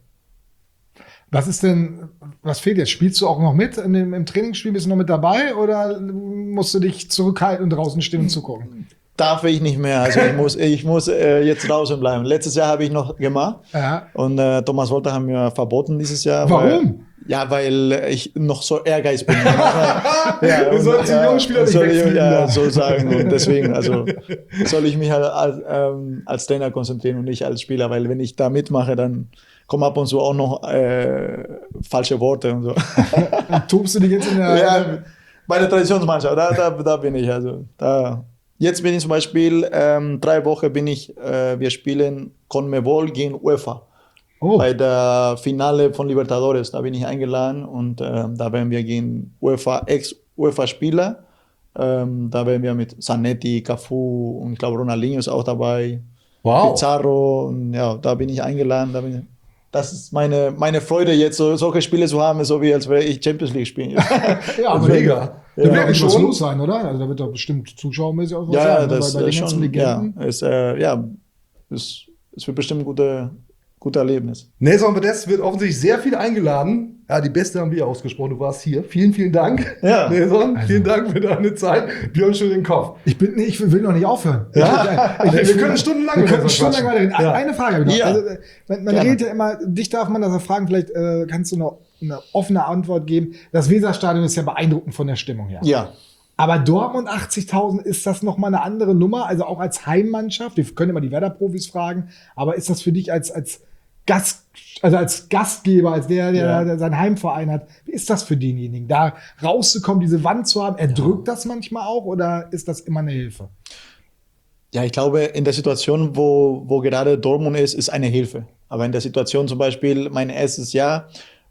D: Was ist denn, was fehlt jetzt? Spielst du auch noch mit in dem, im Trainingsspiel? Bist du noch mit dabei oder musst du dich zurückhalten und draußen stehen und zugucken?
A: Darf ich nicht mehr. Also ich muss, ich muss äh, jetzt draußen bleiben. Letztes Jahr habe ich noch gemacht
D: Ja.
A: und äh, Thomas Wolter haben mir verboten dieses Jahr.
D: Warum?
A: Weil, ja, weil ich noch so ehrgeizig bin. ja,
D: Du sollst die jungen Spieler nicht
A: soll ich,
D: wegfliegen,
A: ja,
D: ja.
A: so sagen. Und deswegen, also soll ich mich halt als, ähm, als Trainer konzentrieren und nicht als Spieler, weil wenn ich da mitmache, dann kommen ab und zu auch noch äh, falsche Worte und so.
D: Dann tobst du dich jetzt in der...
A: Ja, bei der Traditionsmannschaft, da, da, da bin ich. Also, da. Jetzt bin ich zum Beispiel, ähm, drei Wochen bin ich, äh, wir spielen CONMEBOL gegen UEFA.
D: Oh.
A: Bei der Finale von Libertadores, da bin ich eingeladen und äh, da werden wir gegen UEFA, Ex-UEFA-Spieler, ähm, da werden wir mit Zanetti, Cafu und ich glaube Ronaldinho ist auch dabei.
B: Wow.
A: Pizarro, und ja, da bin ich eingeladen. Da bin ich, das ist meine, meine Freude, jetzt so, solche Spiele zu haben, so wie als wäre ich Champions League spielen.
D: Ja, aber
B: mega.
D: Da wird
A: Ja,
D: auch was
B: schon.
D: los sein, oder? Also da wird doch bestimmt zuschauermäßig auch was
A: Ja,
D: sein, ne?
A: das
D: bei, bei
A: ist
D: den ganzen
A: schon, ja,
D: Legenden.
A: ist, äh, ja, es, es wird bestimmt ein gute, gute Erlebnis.
B: Nelson Bedes wird offensichtlich sehr viel eingeladen. Ja, die beste haben wir ausgesprochen. Du warst hier. Vielen, vielen Dank.
A: Ja.
B: Nelson, vielen Dank für deine Zeit. Wir haben schon den Kopf.
D: Ich, bin, nee, ich will noch nicht aufhören.
B: Ja.
D: Ich, ich,
B: Wir können stundenlang
D: wir
B: über
D: können
B: das
D: stundenlang
B: quatschen.
D: weiterreden.
B: Ja.
D: Eine Frage habe ich noch.
A: Ja.
D: Also, äh, man man
A: Gerne.
D: redet ja immer, dich darf man das fragen, vielleicht äh, kannst du noch eine offene Antwort geben. Das Weserstadion ist ja beeindruckend von der Stimmung her.
A: Ja.
D: Aber Dortmund achtzigtausend, ist das nochmal eine andere Nummer? Also auch als Heimmannschaft? Wir können immer die Werder-Profis fragen, aber ist das für dich als, als Gast, also als Gastgeber, als der, der,
A: Ja.
D: der seinen Heimverein hat, wie ist das für denjenigen, da rauszukommen, diese Wand zu haben? Erdrückt das manchmal auch oder ist das immer eine Hilfe?
A: Ja, ich glaube, in der Situation, wo, wo gerade Dortmund ist, ist eine Hilfe. Aber in der Situation zum Beispiel, mein erstes Jahr,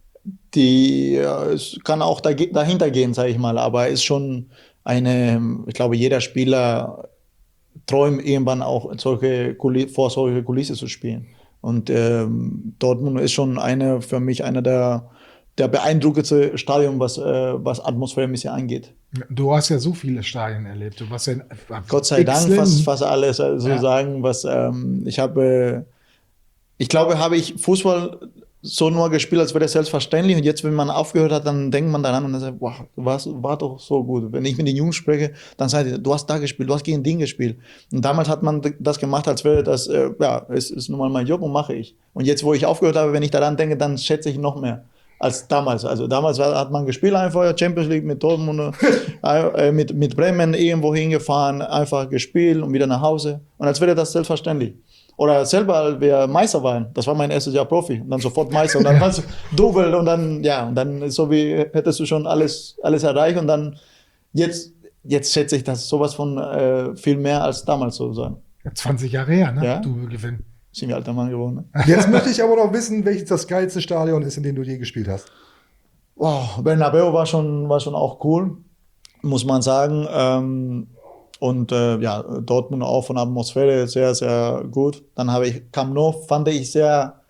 A: die, ja, es kann auch da, dahinter gehen, sage ich mal, aber ist schon eine, ich glaube, jeder Spieler träumt irgendwann auch solche Kuli- vor solche Kulisse zu spielen. Und ähm, Dortmund ist schon eine, für mich einer der, der beeindruckendste Stadion, was, äh, was atmosphäremäßig angeht.
D: Du hast ja so viele Stadien erlebt. Du warst ja in,
A: Gott sei Dank
D: X-Ländern.
A: fast, fast alles also
D: Ja.
A: sagen, was ähm, ich habe, ich glaube, habe ich Fußball so nur gespielt, als wäre das selbstverständlich. Und jetzt, wenn man aufgehört hat, dann denkt man daran und dann sagt, wow, was war doch so gut. Wenn ich mit den Jungs spreche, dann sagt er, du hast da gespielt, du hast gegen den gespielt. Und damals hat man das gemacht, als wäre das, äh, ja, es ist nun mal mein Job und mache ich. Und jetzt, wo ich aufgehört habe, wenn ich daran denke, dann schätze ich noch mehr als damals. Also damals war, hat man gespielt einfach, Champions League mit Dortmund, äh, mit, mit Bremen irgendwo hingefahren, einfach gespielt und wieder nach Hause. Und als wäre das selbstverständlich. Oder selber, als wir Meister waren, das war mein erstes Jahr Profi, und dann sofort Meister und dann warst du Double und dann, ja, und dann ist so wie, hättest du schon alles, alles erreicht und dann, jetzt, jetzt schätze ich das sowas von äh, viel mehr als damals sozusagen.
D: zwanzig Jahre her, ne?
A: Ja.
D: Du Gewinn.
A: sind wir alter Mann geworden. Ne?
B: Jetzt möchte ich aber noch wissen, welches das geilste Stadion ist, in dem du je gespielt hast.
A: Oh, Bernabeu war schon, war schon auch cool, muss man sagen. Ähm, und äh, ja, Dortmund auch von der Atmosphäre sehr, sehr gut. Dann habe ich Camp Nou, fand ich sehr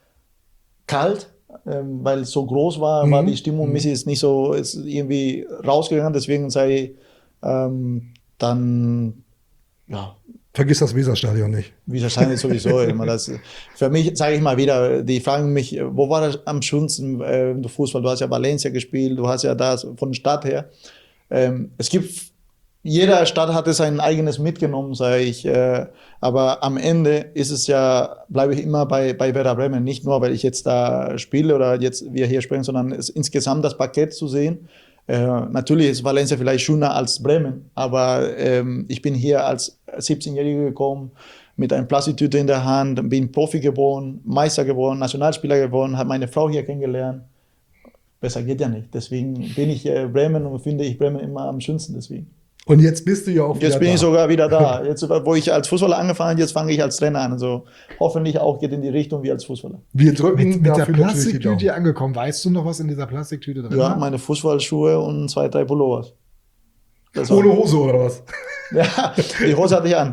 A: kalt, ähm, weil es so groß war, mhm. war die Stimmung, Messi ist nicht so, ist irgendwie rausgegangen, deswegen sei ich ähm, dann, ja.
B: Vergiss das Weserstadion nicht.
A: Weserstadion ist sowieso immer das. Für mich, sage ich mal wieder, die fragen mich, wo war das am schönsten äh, Fußball? Du hast ja Valencia gespielt, du hast ja das von der Stadt her. Ähm, es gibt, jeder Stadt hatte sein eigenes mitgenommen, sage ich. Äh, aber am Ende ist es ja, bleibe ich immer bei, bei Werder Bremen. Nicht nur, weil ich jetzt da spiele oder jetzt wir hier sprechen, sondern es insgesamt das Paket zu sehen. Äh, natürlich ist Valencia vielleicht schöner als Bremen, aber ähm, ich bin hier als siebzehnjähriger gekommen, mit einer Plastiktüte in der Hand, bin Profi geworden, Meister geworden, Nationalspieler geworden, habe meine Frau hier kennengelernt. Besser geht ja nicht. Deswegen bin ich äh, Bremen und finde ich Bremen immer am schönsten deswegen.
B: Und jetzt bist du ja auch wieder
A: Jetzt bin
B: da.
A: ich sogar wieder da. Jetzt, wo ich als Fußballer angefangen habe, jetzt fange ich als Trainer an. Also hoffentlich auch geht in die Richtung wie als Fußballer.
B: Wir drücken
D: mit, mit der
B: dafür
D: Plastiktüte angekommen. Weißt du noch, was in dieser Plastiktüte drin
A: Ja,
D: war?
A: meine Fußballschuhe und zwei, drei Pullovers. Das
B: Ohne
A: war-
B: Hose oder was?
A: Ja, die Hose hatte ich an.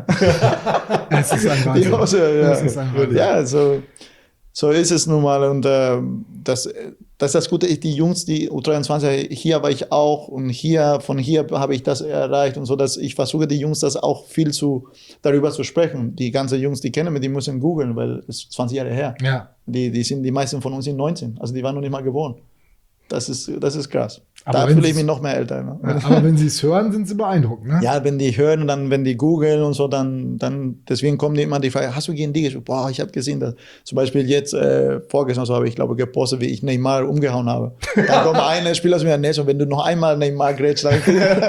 D: Das ist ein
A: Die
D: Wahnsinn.
A: Hose, ja.
D: Das ist ein Wahnsinn.
A: Ja, so, so ist es nun mal. Und äh, das, das ist das Gute, ich, die Jungs, die U dreiundzwanzig, hier war ich auch und hier, von hier habe ich das erreicht und so, dass ich versuche, die Jungs das auch viel zu, darüber zu sprechen. Die ganzen Jungs, die kennen mich, die müssen googeln, weil es ist zwanzig Jahre her.
D: Ja.
A: Die, die, sind, die meisten von uns sind neunzehn, also die waren noch nicht mal geboren. Das ist, das ist krass.
D: Aber
A: Da
D: wenn
A: fühle ich
D: sie's-
A: mich noch mehr älter. Ne?
D: Ja, aber wenn sie es hören, sind sie beeindruckt, ne?
A: Ja, wenn die hören und dann, wenn die googeln und so, dann, dann, deswegen kommen die immer die Frage, hast du gegen die gespielt? Boah, ich habe gesehen, dass zum Beispiel jetzt, äh, vorgestern so habe ich, glaube gepostet, wie ich Neymar umgehauen habe. Da kommt eine Spieler zu mir, Nelson, wenn du noch einmal Neymar grätschst, dann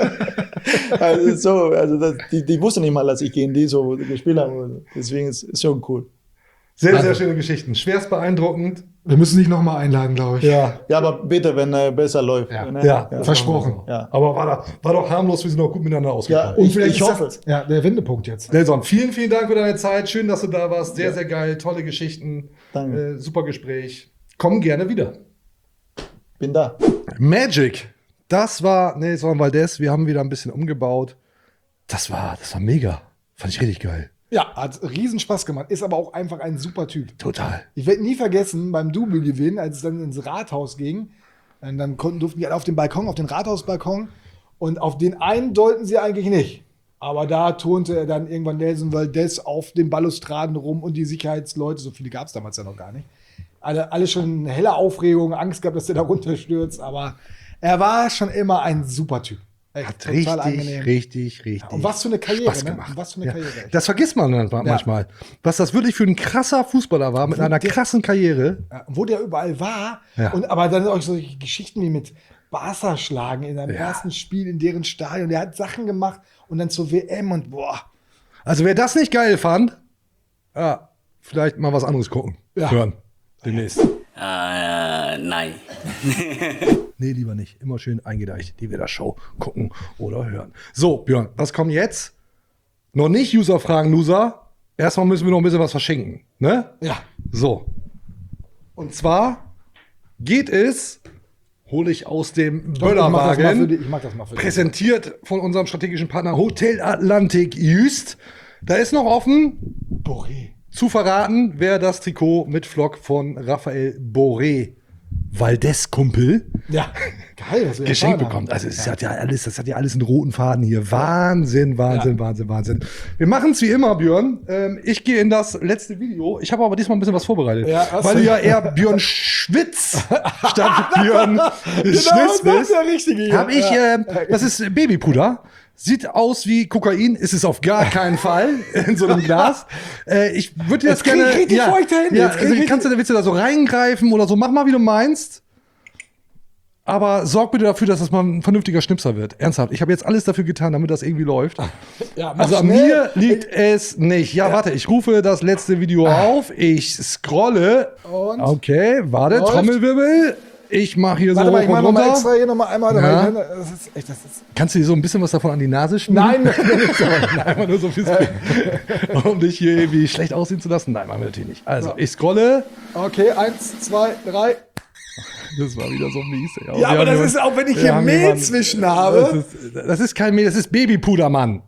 A: also so, also das, die, die wussten nicht mal, dass ich gegen die so gespielt habe. Deswegen ist es schon cool.
B: Sehr,
D: Also-
B: sehr schöne Geschichten. Schwerst beeindruckend.
D: Wir müssen dich nochmal einladen, glaube ich.
B: Ja.
A: Ja, aber bitte, wenn er besser läuft.
D: Ja.
A: Ne?
B: Ja,
D: Versprochen.
A: Ja.
B: Aber war, da, war doch harmlos, wir sind auch gut miteinander
A: Ja,
B: ausgekommen.
D: Und
A: ich,
D: vielleicht
A: ich
D: ist
A: hoffe.
D: das ja, der Wendepunkt jetzt.
B: Nelson, vielen, vielen Dank für deine Zeit. Schön, dass du da warst. Sehr, sehr geil. Tolle Geschichten.
A: Danke.
B: Äh, super Gespräch. Komm gerne wieder.
A: Bin da.
B: Magic. Das war Nelson Valdez. Wir haben wieder ein bisschen umgebaut. Das war, das war mega. Fand ich richtig geil.
D: Ja, hat riesen Spaß gemacht. Ist aber auch einfach ein super Typ.
B: Total.
D: Ich werde nie vergessen, beim Double-Gewinn, als es dann ins Rathaus ging, und dann konnten, durften die alle auf den Balkon, auf den Rathausbalkon, und auf den einen deuten sie eigentlich nicht. Aber da turnte er dann irgendwann Nelson Valdez auf den Balustraden rum und die Sicherheitsleute, so viele gab es damals ja noch gar nicht, alle, alle schon in heller Aufregung, Angst gehabt, dass der da runterstürzt, aber er war schon immer ein super Typ. Echt,
B: Hat richtig, richtig, richtig.
D: Und was für eine Karriere,
B: Spaß
D: ne?
B: gemacht.
D: Und was für eine
B: Ja.
D: Karriere.
B: Das vergisst man dann manchmal. Was das wirklich für ein krasser Fußballer war, mit
D: Wo
B: einer
D: der-
B: krassen Karriere.
D: Ja, wo der überall war.
B: Ja.
D: Und aber dann auch solche Geschichten wie mit Barca schlagen in seinem
B: Ja.
D: ersten Spiel in deren Stadion. Der hat Sachen gemacht und dann zur W M und boah.
B: Also wer das nicht geil fand, ja, vielleicht mal was anderes gucken.
D: Ja.
B: Hören. Demnächst.
H: Äh, nein.
B: Nee, lieber nicht. Immer schön eingedeicht. Die Werder Show gucken oder hören. So, Björn, was kommt jetzt? Noch nicht User-Fragen, Loser. Erstmal müssen wir noch ein bisschen was verschenken. Ne?
D: Ja.
B: So. Und zwar geht es, hole ich aus dem
D: Ich mach das mal für
B: Böllerwagen,
D: dich. Ich mag das mal für dich.
B: präsentiert von unserem strategischen Partner Hotel Atlantik Jüst. Da ist noch offen
D: Boré.
B: zu verraten, wer das Trikot mit Flock von Raphael Boré, Valdez-Kumpel,
D: Ja, geil, dass wir
B: geschenkt
D: erfahren
B: bekommt.
D: haben.
B: Also es hat ja alles, das hat ja alles einen roten Faden hier. Wahnsinn, Wahnsinn,
D: Ja.
B: Wahnsinn, Wahnsinn. Wir machen es wie immer, Björn. Ähm, ich gehe in das letzte Video. Ich habe aber diesmal ein bisschen was vorbereitet.
D: Ja, hast
B: weil
D: du?
B: du ja eher Björn Schwitz statt Björn Schwitz
D: das
B: bist.
D: ist der Richtige hier.
B: Habe ich,
D: Ja.
B: äh, das ist Babypuder. Sieht aus wie Kokain, ist es auf gar keinen Fall in so einem Glas. Äh, ich würde dir das
D: Jetzt krieg ich
B: gerne.
D: richtig feuchte Hände.
B: Ja,
D: Jetzt krieg ich
B: also
D: richtig-
B: kannst du, willst du da so reingreifen oder so? Mach mal, wie du meinst. Aber sorg bitte dafür, dass das mal ein vernünftiger Schnipser wird. Ernsthaft. Ich habe jetzt alles dafür getan, damit das irgendwie läuft.
D: Ja, mach
B: Also an
D: schnell.
B: mir liegt es nicht. Ja, warte, ich rufe das letzte Video auf. Ich scrolle.
D: Und?
B: Okay, warte,
D: Läuft.
B: Trommelwirbel. Ich mache hier
D: Warte
B: so
D: mal, ich
B: hoch
D: mach
B: und
D: noch mal
B: runter.
D: extra hier nochmal einmal.
B: Ja.
D: Das ist echt, das ist
B: Kannst du dir so ein bisschen was davon an die Nase schmieren?
D: Nein,
B: Nein, einfach nur so fürs Bild. Um dich hier irgendwie schlecht aussehen zu lassen? Nein, machen wir natürlich nicht. Also, ich scrolle.
D: Okay, eins, zwei, drei.
B: Das war wieder so mies. Ey.
D: Ja,
B: Wir
D: aber
B: haben
D: das
B: jemanden-
D: ist auch, wenn ich
B: wir
D: hier
B: haben
D: Mehl
B: jemanden-
D: zwischen habe.
B: Das ist, das ist kein Mehl, das ist Babypuder, Mann.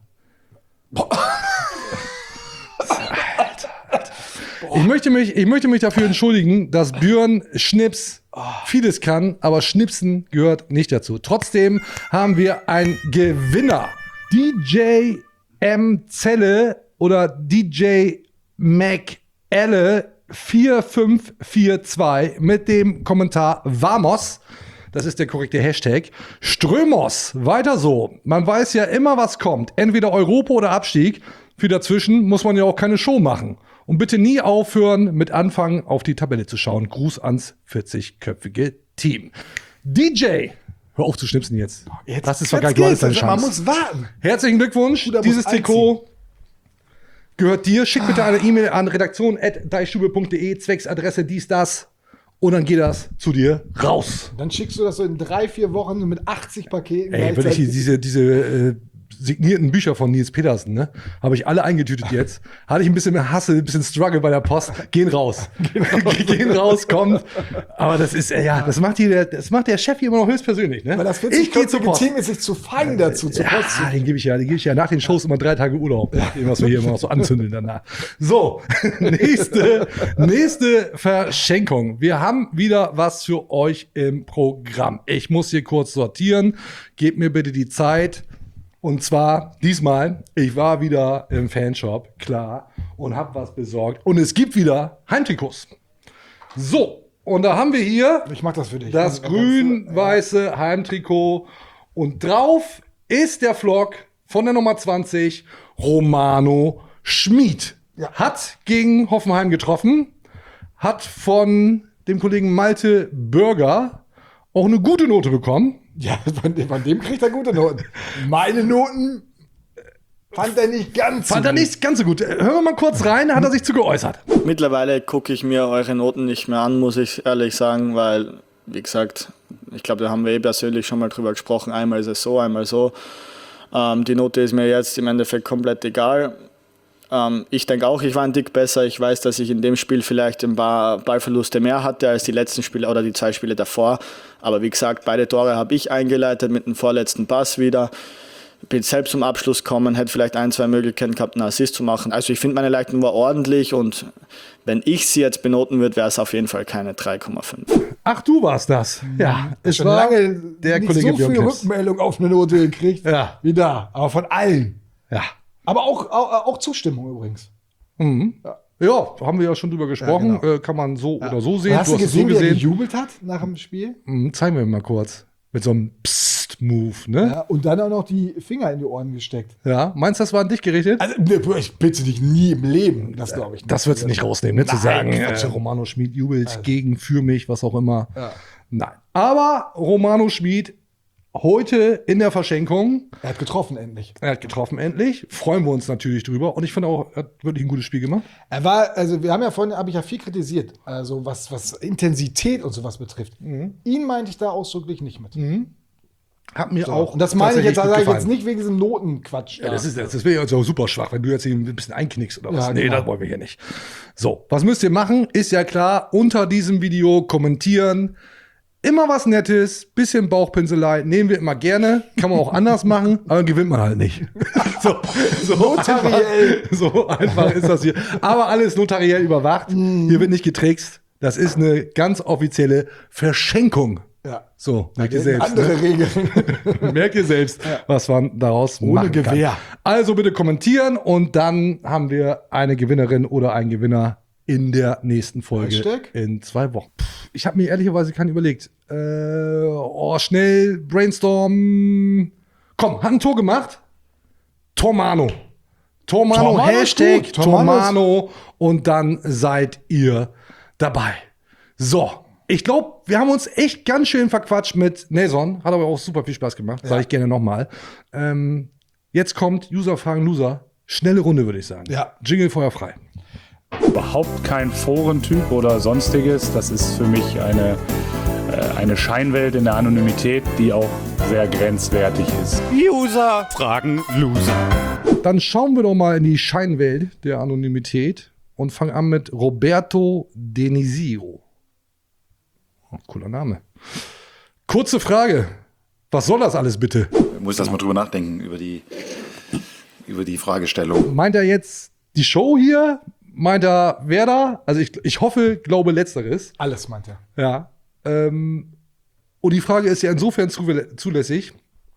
B: Ich möchte, mich, ich möchte mich dafür entschuldigen, dass Björn Schnips vieles kann, aber Schnipsen gehört nicht dazu. Trotzdem haben wir einen Gewinner. D J M Zelle oder D J Mac Elle vier fünf vier zwei mit dem Kommentar Vamos. Das ist der korrekte Hashtag. Strömos, weiter so. Man weiß ja immer, was kommt. Entweder Europa oder Abstieg. Für dazwischen muss man ja auch keine Show machen. Und bitte nie aufhören mit Anfangen auf die Tabelle zu schauen. Gruß ans vierzigköpfige Team. D J, hör auf zu schnipsen jetzt.
D: Jetzt,
B: das ist
D: jetzt
B: vergeigt, du hattest deine
D: geht's. Man
B: Chance.
D: muss warten.
B: Herzlichen Glückwunsch.
D: Bruder muss
B: Dieses Trikot gehört dir. Schick bitte eine E-Mail an redaktion at deichstube punkt de, zwecks Adresse dies, das. Und dann geht das zu dir raus.
D: Dann schickst du das so in drei, vier Wochen mit achtzig Paketen.
B: Ey, wirklich
D: gleichzeitig.
B: diese, diese äh, signierten Bücher von Nils Petersen, ne? Habe ich alle eingetütet jetzt. Hatte ich ein bisschen mehr Hassel, ein bisschen Struggle bei der Post. Gehen raus. Gehen raus, Gehen raus kommt. Aber das ist, äh, ja, das macht, hier der, das macht der Chef hier immer noch höchstpersönlich, ne?
D: Weil das
B: ich gehe zur
D: vierzig-köpfige
B: Post.
D: Team ist sich zu fein dazu, zur
B: Ja,
D: Post zu
B: den gebe ich ja, den gebe ich ja nach den Shows immer drei Tage Urlaub. Nachdem, was wir hier immer noch so anzündeln danach. So, nächste, nächste Verschenkung. Wir haben wieder was für euch im Programm. Ich muss hier kurz sortieren. Gebt mir bitte die Zeit. Und zwar diesmal, ich war wieder im Fanshop, klar, und habe was besorgt. Und es gibt wieder Heimtrikots. So, und da haben wir hier
D: Ich mach das für dich.
B: das
D: Also,
B: grün-weiße Heimtrikot. Und drauf ist der Vlog von der Nummer zwanzig, Romano Schmid.
D: Ja.
B: Hat gegen Hoffenheim getroffen, hat von dem Kollegen Malte Bürger auch eine gute Note bekommen.
D: Ja, von dem, von dem kriegt er gute Noten. Meine Noten fand er nicht ganz
B: Fand
D: so
B: er
D: gut.
B: nicht ganz so gut. Hören wir mal kurz rein, hat er sich zu geäußert.
L: Mittlerweile gucke ich mir eure Noten nicht mehr an, muss ich ehrlich sagen, weil, wie gesagt, ich glaube, da haben wir eh persönlich schon mal drüber gesprochen. Einmal ist es so, einmal so. Ähm, die Note ist mir jetzt im Endeffekt komplett egal. Ähm, ich denke auch, ich war ein Tick besser. Ich weiß, dass ich in dem Spiel vielleicht ein paar Ballverluste mehr hatte als die letzten Spiele oder die zwei Spiele davor. Aber wie gesagt, beide Tore habe ich eingeleitet mit dem vorletzten Pass wieder. Bin selbst zum Abschluss gekommen, hätte vielleicht ein, zwei Möglichkeiten gehabt, einen Assist zu machen. Also ich finde, meine Leistung war ordentlich und wenn ich sie jetzt benoten würde, wäre es auf jeden Fall keine drei Komma fünf.
B: Ach, du warst das. Ja, es
D: Schon
B: war
D: lange
B: der
D: nicht
B: Kollege
D: so
B: Björn
D: viel
B: Knips.
D: Rückmeldung auf eine Note gekriegt
B: Ja.
D: wie da. Aber von allen.
B: Ja.
D: Aber auch, auch, auch Zustimmung übrigens.
B: Mhm. Ja, haben wir ja schon drüber gesprochen.
D: Ja, genau.
B: äh, kann man so oder so sehen.
D: Und hast du
B: es
D: gesehen,
B: so
D: wie er
B: gesehen.
D: gejubelt hat nach dem Spiel?
B: Mhm, zeigen wir mal kurz. Mit so einem Psst-Move, ne?
D: Ja, und dann auch noch die Finger in die Ohren gesteckt.
B: Ja. Meinst du, das war an dich gerichtet?
D: Also, ne, ich bitte dich nie im Leben. Das glaube ich nicht.
B: Das würdest du nicht rausnehmen, ne? Zu
D: Nein,
B: sagen,
D: Quatsch.
B: äh, Romano Schmid jubelt gegen, für mich, was auch immer.
D: Ja.
B: Nein. Aber Romano Schmid heute in der Verschenkung.
D: Er hat getroffen endlich.
B: Er hat getroffen endlich. Freuen wir uns natürlich drüber. Und ich finde auch, er hat wirklich ein gutes Spiel gemacht.
D: Er war, also wir haben ja vorhin, habe ich ja viel kritisiert, also was, was Intensität und sowas betrifft. Ihn meinte ich da ausdrücklich nicht mit.
B: Hat mir
D: So.
B: auch.
D: Und das meine ich jetzt,
B: tatsächlich
D: sage ich
B: gut
D: jetzt
B: gefallen.
D: nicht wegen diesem Notenquatsch.
B: Ja, das ist, das wäre jetzt auch super schwach, wenn du jetzt hier ein bisschen einknickst oder was.
D: Ja,
B: nee,
D: genau.
B: das wollen wir hier nicht. So, was müsst ihr machen? Ist ja klar, unter diesem Video kommentieren. Immer was Nettes, bisschen Bauchpinselei, nehmen wir immer gerne. Kann man auch anders machen, aber gewinnt man halt nicht. so, so,
D: Notariell.
B: Einfach, so einfach ist das hier. Aber alles notariell überwacht. Hier wird nicht getrickst. Das ist eine ganz offizielle Verschenkung.
D: Ja.
B: So, merkt ihr selbst.
D: Andere
B: Ne?
D: Regeln.
B: Merkt ihr selbst, was man daraus
D: Ohne
B: machen
D: Gewehr.
B: kann. Also bitte kommentieren und dann haben wir eine Gewinnerin oder einen Gewinner in der nächsten Folge
D: Hashtag?
B: in zwei Wochen. Puh, ich habe mir ehrlicherweise keinen überlegt. Äh, oh, schnell Brainstorm. Komm, hat ein Tor gemacht. Tormano. Tormano,
D: Tormano ist
B: Hashtag
D: gut. Tormano ist-
B: Tormano und dann seid ihr dabei. So, ich glaube, wir haben uns echt ganz schön verquatscht mit Nelson. Hat aber auch super viel Spaß gemacht. Sage ich gerne nochmal. Ähm, jetzt kommt User fragen Loser. Schnelle Runde, würde ich sagen.
D: Ja.
B: Jingle feuerfrei.
M: Überhaupt kein Forentyp oder sonstiges. Das ist für mich eine, äh, eine Scheinwelt in der Anonymität, die auch sehr grenzwertig ist.
E: User fragen Loser.
B: Dann schauen wir doch mal in die Scheinwelt der Anonymität und fangen an mit Roberto Denisio. Oh, cooler Name. Kurze Frage. Was soll das alles bitte?
I: Ich muss das mal drüber nachdenken, über die, über die Fragestellung.
B: Meint er jetzt die Show hier? Meint er Werder? Also ich, ich hoffe, glaube Letzteres.
D: Alles meint er.
B: Ja. Ähm, und die Frage ist ja insofern zulässig,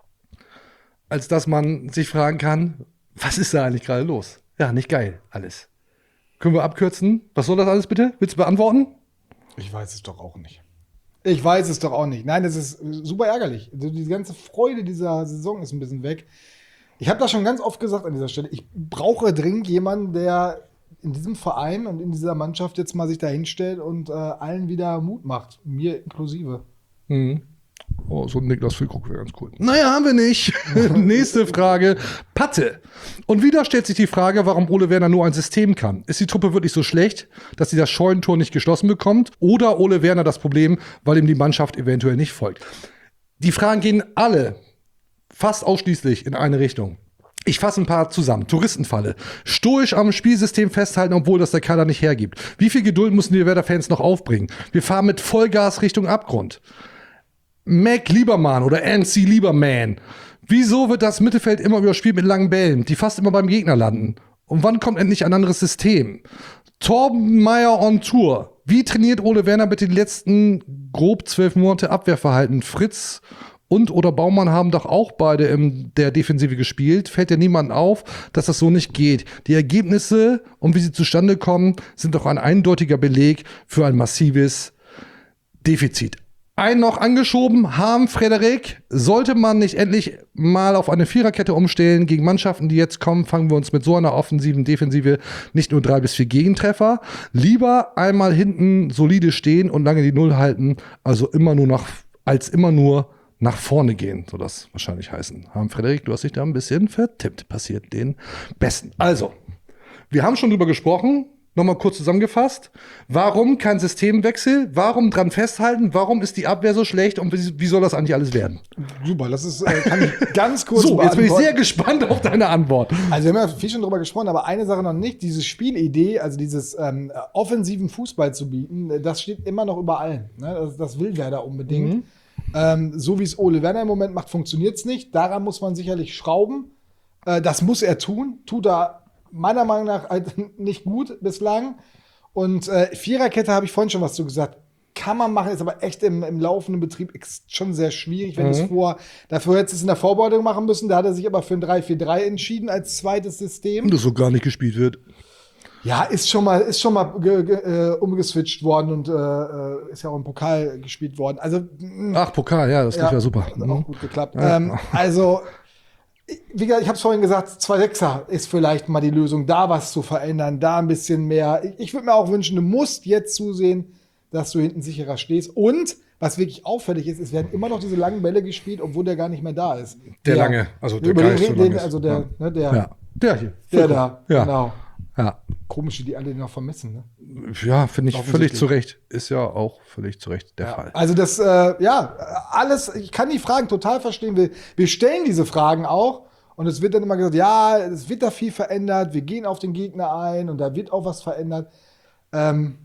B: als dass man sich fragen kann, was ist da eigentlich gerade los? Ja, nicht geil, alles. Können wir abkürzen? Was soll das alles bitte? Willst du beantworten?
D: Ich weiß es doch auch nicht. Ich weiß es doch auch nicht. Nein, das ist super ärgerlich. Also die ganze Freude dieser Saison ist ein bisschen weg. Ich habe das schon ganz oft gesagt an dieser Stelle. Ich brauche dringend jemanden, der in diesem Verein und in dieser Mannschaft jetzt mal sich da hinstellt und äh, allen wieder Mut macht. Mir inklusive.
B: Mhm. Oh, so ein Niklas Füllkrug wäre ganz cool. Naja, haben wir nicht. Nächste Frage. Patte. Und wieder stellt sich die Frage, warum Ole Werner nur ein System kann. Ist die Truppe wirklich so schlecht, dass sie das Scheunentor nicht geschlossen bekommt? Oder Ole Werner das Problem, weil ihm die Mannschaft eventuell nicht folgt? Die Fragen gehen alle fast ausschließlich in eine Richtung. Ich fasse ein paar zusammen. Touristenfalle. Stoisch am Spielsystem festhalten, obwohl das der Kader nicht hergibt. Wie viel Geduld müssen die Werder-Fans noch aufbringen? Wir fahren mit Vollgas Richtung Abgrund. Mac Liebermann oder N C Lieberman. Wieso wird das Mittelfeld immer überspielt mit langen Bällen, die fast immer beim Gegner landen? Und wann kommt endlich ein anderes System? Torben Meyer on Tour. Wie trainiert Ole Werner bitte die letzten grob zwölf Monate Abwehrverhalten? Fritz und oder Baumann haben doch auch beide in der Defensive gespielt. Fällt ja niemandem auf, dass das so nicht geht. Die Ergebnisse und wie sie zustande kommen, sind doch ein eindeutiger Beleg für ein massives Defizit. Einen noch angeschoben, Harm Frederik. Sollte man nicht endlich mal auf eine Viererkette umstellen gegen Mannschaften, die jetzt kommen, fangen wir uns mit so einer offensiven Defensive nicht nur drei bis vier Gegentreffer. Lieber einmal hinten solide stehen und lange die Null halten, also immer nur nach, als immer nur nach vorne gehen, soll das wahrscheinlich heißen. Harm Frederik, du hast dich da ein bisschen vertippt. Passiert den Besten. Also, wir haben schon drüber gesprochen. Nochmal kurz zusammengefasst. Warum kein Systemwechsel? Warum dran festhalten? Warum ist die Abwehr so schlecht? Und wie, wie soll das eigentlich alles werden?
D: Super, das ist, äh, kann ich ganz kurz
B: So, jetzt bin ich sehr gespannt auf deine Antwort.
D: Also wir haben ja viel schon drüber gesprochen, aber eine Sache noch nicht. Diese Spielidee, also dieses ähm, offensiven Fußball zu bieten, das steht immer noch über allen. Ne? Das, das will Werder unbedingt. Mhm. Ähm, so wie es Ole Werner im Moment macht, funktioniert es nicht. Daran muss man sicherlich schrauben. Äh, das muss er tun. Tut er meiner Meinung nach halt nicht gut bislang. Und äh, Viererkette habe ich vorhin schon was zu gesagt. Kann man machen, ist aber echt im, im laufenden Betrieb schon sehr schwierig, wenn mhm. es vor, dafür hätte es in der Vorbereitung machen müssen. Da hat er sich aber für ein drei vier drei entschieden als zweites System.
B: Das so gar nicht gespielt wird.
D: Ja, ist schon mal, ist schon mal ge, ge, äh, umgeswitcht worden und äh, ist ja auch im Pokal gespielt worden. Also,
B: Ach, Pokal, ja, das lief ja, ja super.
D: Hat auch gut geklappt. Ja. Ähm, also, wie gesagt, ich habe es vorhin gesagt, zwei Sechser ist vielleicht mal die Lösung, da was zu verändern, da ein bisschen mehr. Ich, ich würde mir auch wünschen, du musst jetzt zusehen, dass du hinten sicherer stehst. Und was wirklich auffällig ist, es werden immer noch diese langen Bälle gespielt, obwohl der gar nicht mehr da ist.
B: Der, der lange, also der Geist so lang
D: Also der,
B: ja.
D: ne, der,
B: ja. der hier.
D: Der da,
B: ja.
D: genau.
B: Ja.
D: Komisch, wie die alle noch vermissen. Ne?
B: Ja, finde ich völlig zu Recht. Ist ja auch völlig zu Recht der
D: ja.
B: Fall.
D: Also das, äh, ja, alles, ich kann die Fragen total verstehen. Wir, wir stellen diese Fragen auch und es wird dann immer gesagt, ja, es wird da viel verändert, wir gehen auf den Gegner ein und da wird auch was verändert. Ähm,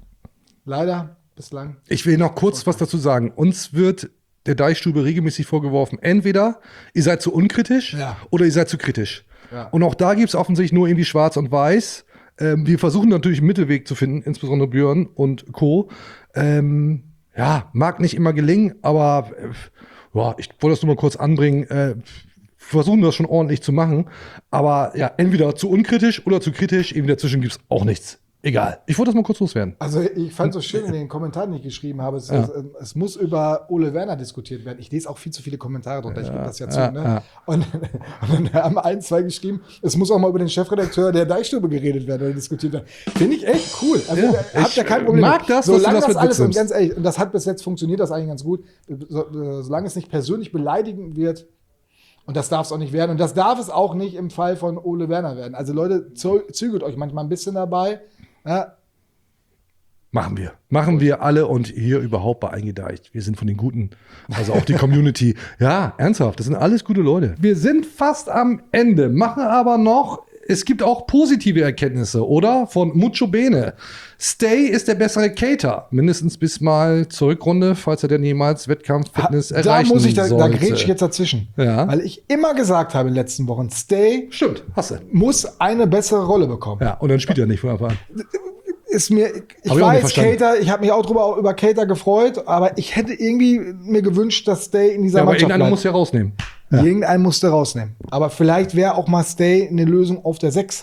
D: leider bislang.
B: Ich will noch kurz was dazu sagen. Uns wird der Deichstube regelmäßig vorgeworfen, entweder ihr seid zu unkritisch
D: ja.
B: oder ihr seid zu kritisch.
D: Ja.
B: Und auch da gibt es offensichtlich nur irgendwie schwarz und weiß. Ähm, wir versuchen natürlich einen Mittelweg zu finden, insbesondere Björn und Co. Ähm, ja, mag nicht immer gelingen, aber äh, ja, ich wollte das nur mal kurz anbringen. Äh, versuchen das schon ordentlich zu machen. Aber ja, entweder zu unkritisch oder zu kritisch. Irgendwie dazwischen gibt es auch nichts. Egal. Ich wollte das mal kurz loswerden.
D: Also ich fand es so schön in den Kommentaren, die ich geschrieben habe, es,
B: ja.
D: es, es muss über Ole Werner diskutiert werden. Ich lese auch viel zu viele Kommentare drunter, ich
B: ja,
D: gebe das ja zu.
B: ja,
D: ne?
B: ja.
D: Und, und dann haben ein, zwei geschrieben, es muss auch mal über den Chefredakteur der Deichstube geredet werden oder diskutiert werden. Finde ich echt cool. Also
B: ja,
D: habt ihr kein Problem.
B: Mag das,
D: solange
B: dass du das,
D: das alles, und
B: mitnimmst.
D: ganz ehrlich, und das hat bis jetzt funktioniert, das eigentlich ganz gut, so, solange es nicht persönlich beleidigend wird. Und das darf es auch nicht werden. Und das darf es auch nicht im Fall von Ole Werner werden. Also Leute, zügelt euch manchmal ein bisschen dabei. Ja,
B: Machen wir. Machen wir alle und hier überhaupt bei Eingedeicht. Wir sind von den Guten. Also auch die Community. Ja, ernsthaft, das sind alles gute Leute. Wir sind fast am Ende, machen aber noch, es gibt auch positive Erkenntnisse, oder? Von Mucho Bene. Stay ist der bessere Cater. Mindestens bis mal zur Rückrunde, falls er denn jemals Wettkampf-Fitness erreichen sollte.
D: Da muss ich, da, da grätsch ich jetzt dazwischen.
B: Ja.
D: Weil ich immer gesagt habe in den letzten Wochen, Stay
B: Stimmt, hast du.
D: muss eine bessere Rolle bekommen.
B: Ja, und dann spielt er nicht von Anfang an.
D: Ist mir, ich
B: Hab ich auch nicht
D: weiß,
B: verstanden.
D: Cater, ich habe mich auch drüber, über Cater gefreut, aber ich hätte irgendwie mir gewünscht, dass Stay in dieser
B: Ja, aber
D: Mannschaft
B: irgendeiner
D: bleibt.
B: muss ja rausnehmen.
D: Irgendeinen musste rausnehmen. Aber vielleicht wäre auch mal Stay eine Lösung auf der sechs.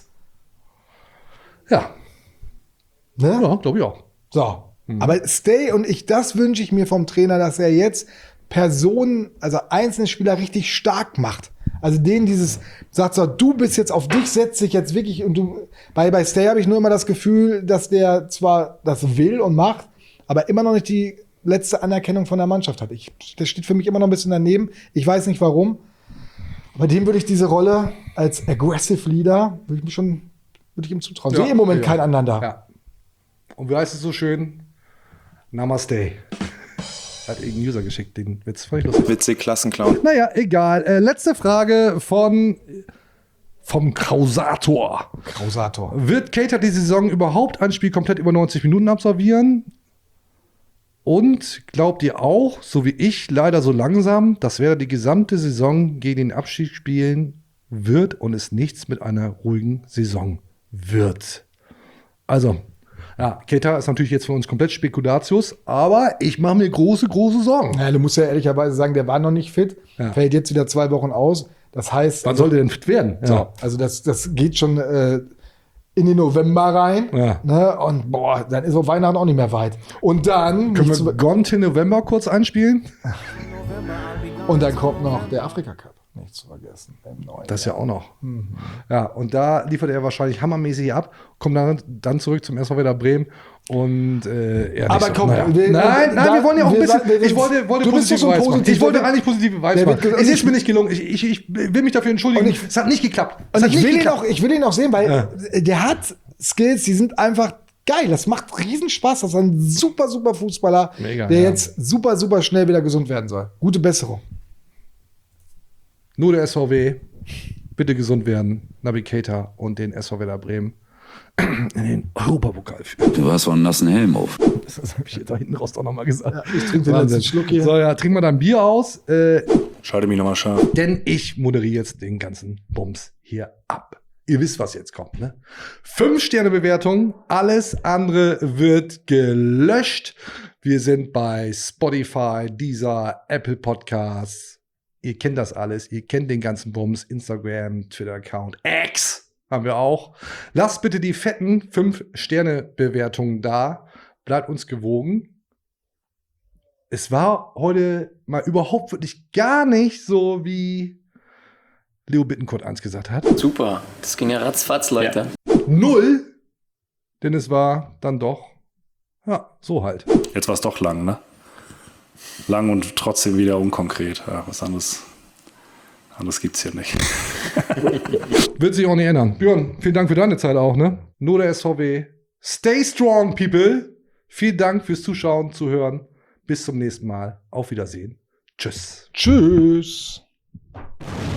B: Ja.
D: Ne?
B: Ja, glaube ich auch.
D: So. Aber Stay und ich, das wünsche ich mir vom Trainer, dass er jetzt Personen, also einzelne Spieler richtig stark macht. Also denen dieses, sagt so, du bist jetzt auf dich, setzt dich jetzt wirklich und du, bei, bei Stay habe ich nur immer das Gefühl, dass der zwar das will und macht, aber immer noch nicht die letzte Anerkennung von der Mannschaft hat. Ich, das steht für mich immer noch ein bisschen daneben. Ich weiß nicht warum. Aber dem würde ich diese Rolle als Aggressive Leader, würde ich mich schon, würde ich ihm zutrauen.
B: Ja,
D: Sehe im Moment
B: ja.
D: keinen anderen da.
B: Ja. Und wie heißt es so schön? Namaste. Hat irgendein User geschickt, den Witz. Fand ich lustig.
K: Witzig, Klassenclown.
B: Naja, egal. Äh, letzte Frage von vom Krausator.
D: Krausator.
B: Wird Cater die Saison überhaupt ein Spiel komplett über neunzig Minuten absolvieren? Und glaubt ihr auch, so wie ich, leider so langsam, dass wer die gesamte Saison gegen den Abstieg spielen wird und es nichts mit einer ruhigen Saison wird? Also, ja, Cater ist natürlich jetzt für uns komplett Spekulatius, aber ich mache mir große, große Sorgen.
D: Ja, du musst ja ehrlicherweise sagen, der war noch nicht fit,
B: Ja.
D: fällt jetzt wieder zwei Wochen aus. Das heißt,
B: Wann soll der denn fit werden?
D: so, also das, das geht schon äh, in den November rein.
B: Ja.
D: Ne? Und boah, dann ist auf Weihnachten auch nicht mehr weit. Und dann
B: Können
D: nicht
B: wir
D: zu-
B: Gone till November kurz einspielen?
D: und dann kommt noch der Afrika Cup. Nicht zu vergessen. Im neuen
B: Das ja
D: Jahr.
B: auch noch.
D: Mhm.
B: Ja, und da liefert er wahrscheinlich hammermäßig ab, kommt dann, dann zurück zum S V Werder Bremen und äh, ja,
D: Aber
B: nicht so.
D: komm,
B: naja.
D: wir-
B: nein, nein,
D: da-
B: wir wollen ja auch ein
D: wir-
B: bisschen.
D: wir-
B: Ich wollte, wollte
D: du bist
B: positive
D: doch so
B: Vibes machen.
D: positiv,
B: Ich wollte
D: der wird-
B: eigentlich positive Vibes
D: der
B: machen.
D: wird-
B: Es ist mir nicht gelungen. Ich, ich, ich will mich dafür entschuldigen.
D: Und ich-
B: es hat nicht geklappt. Es
D: Und
B: hat
D: ich
B: nicht
D: will, ihn
B: geklappt.
D: auch, ich will ihn auch sehen, weil
B: Ja.
D: der hat Skills, die sind einfach geil. Das macht riesen Spaß. Das ist ein super, super Fußballer,
B: Mega,
D: der
B: ja.
D: jetzt super, super schnell wieder gesund werden soll. Gute Besserung.
B: Nur der S V W. Bitte gesund werden. Naby Keita und den S V Werder Bremen in den Europapokal führen.
N: Du hast so einen nassen Helm auf.
B: Das habe ich jetzt da hinten raus auch nochmal gesagt.
D: Ja, ich trinke den
B: Wahnsinn.
D: letzten Schluck hier.
B: So, ja, trink mal dein Bier aus. Äh,
C: Schalte mich nochmal scharf.
B: Denn ich moderiere jetzt den ganzen Bums hier ab. Ihr wisst, was jetzt kommt, ne? Fünf-Sterne-Bewertung, alles andere wird gelöscht. Wir sind bei Spotify, Deezer, Apple Podcasts. Ihr kennt das alles, ihr kennt den ganzen Bums, Instagram, Twitter-Account, X haben wir auch. Lasst bitte die fetten Fünf-Sterne-Bewertungen da. Bleibt uns gewogen. Es war heute mal überhaupt wirklich gar nicht so, wie Leo Bittencourt eins gesagt hat.
J: Super, das ging ja ratzfatz, Leute.
B: Null. Denn es war dann doch, ja, so halt.
C: Jetzt war es doch lang, ne? Lang und trotzdem wieder unkonkret. Ja, was anderes, anderes gibt's hier nicht.
B: Wird sich auch nicht ändern. Björn, vielen Dank für deine Zeit auch, ne? Nur der S V W. Stay strong, people. Vielen Dank fürs Zuschauen, Zuhören. Bis zum nächsten Mal. Auf Wiedersehen. Tschüss.
D: Tschüss.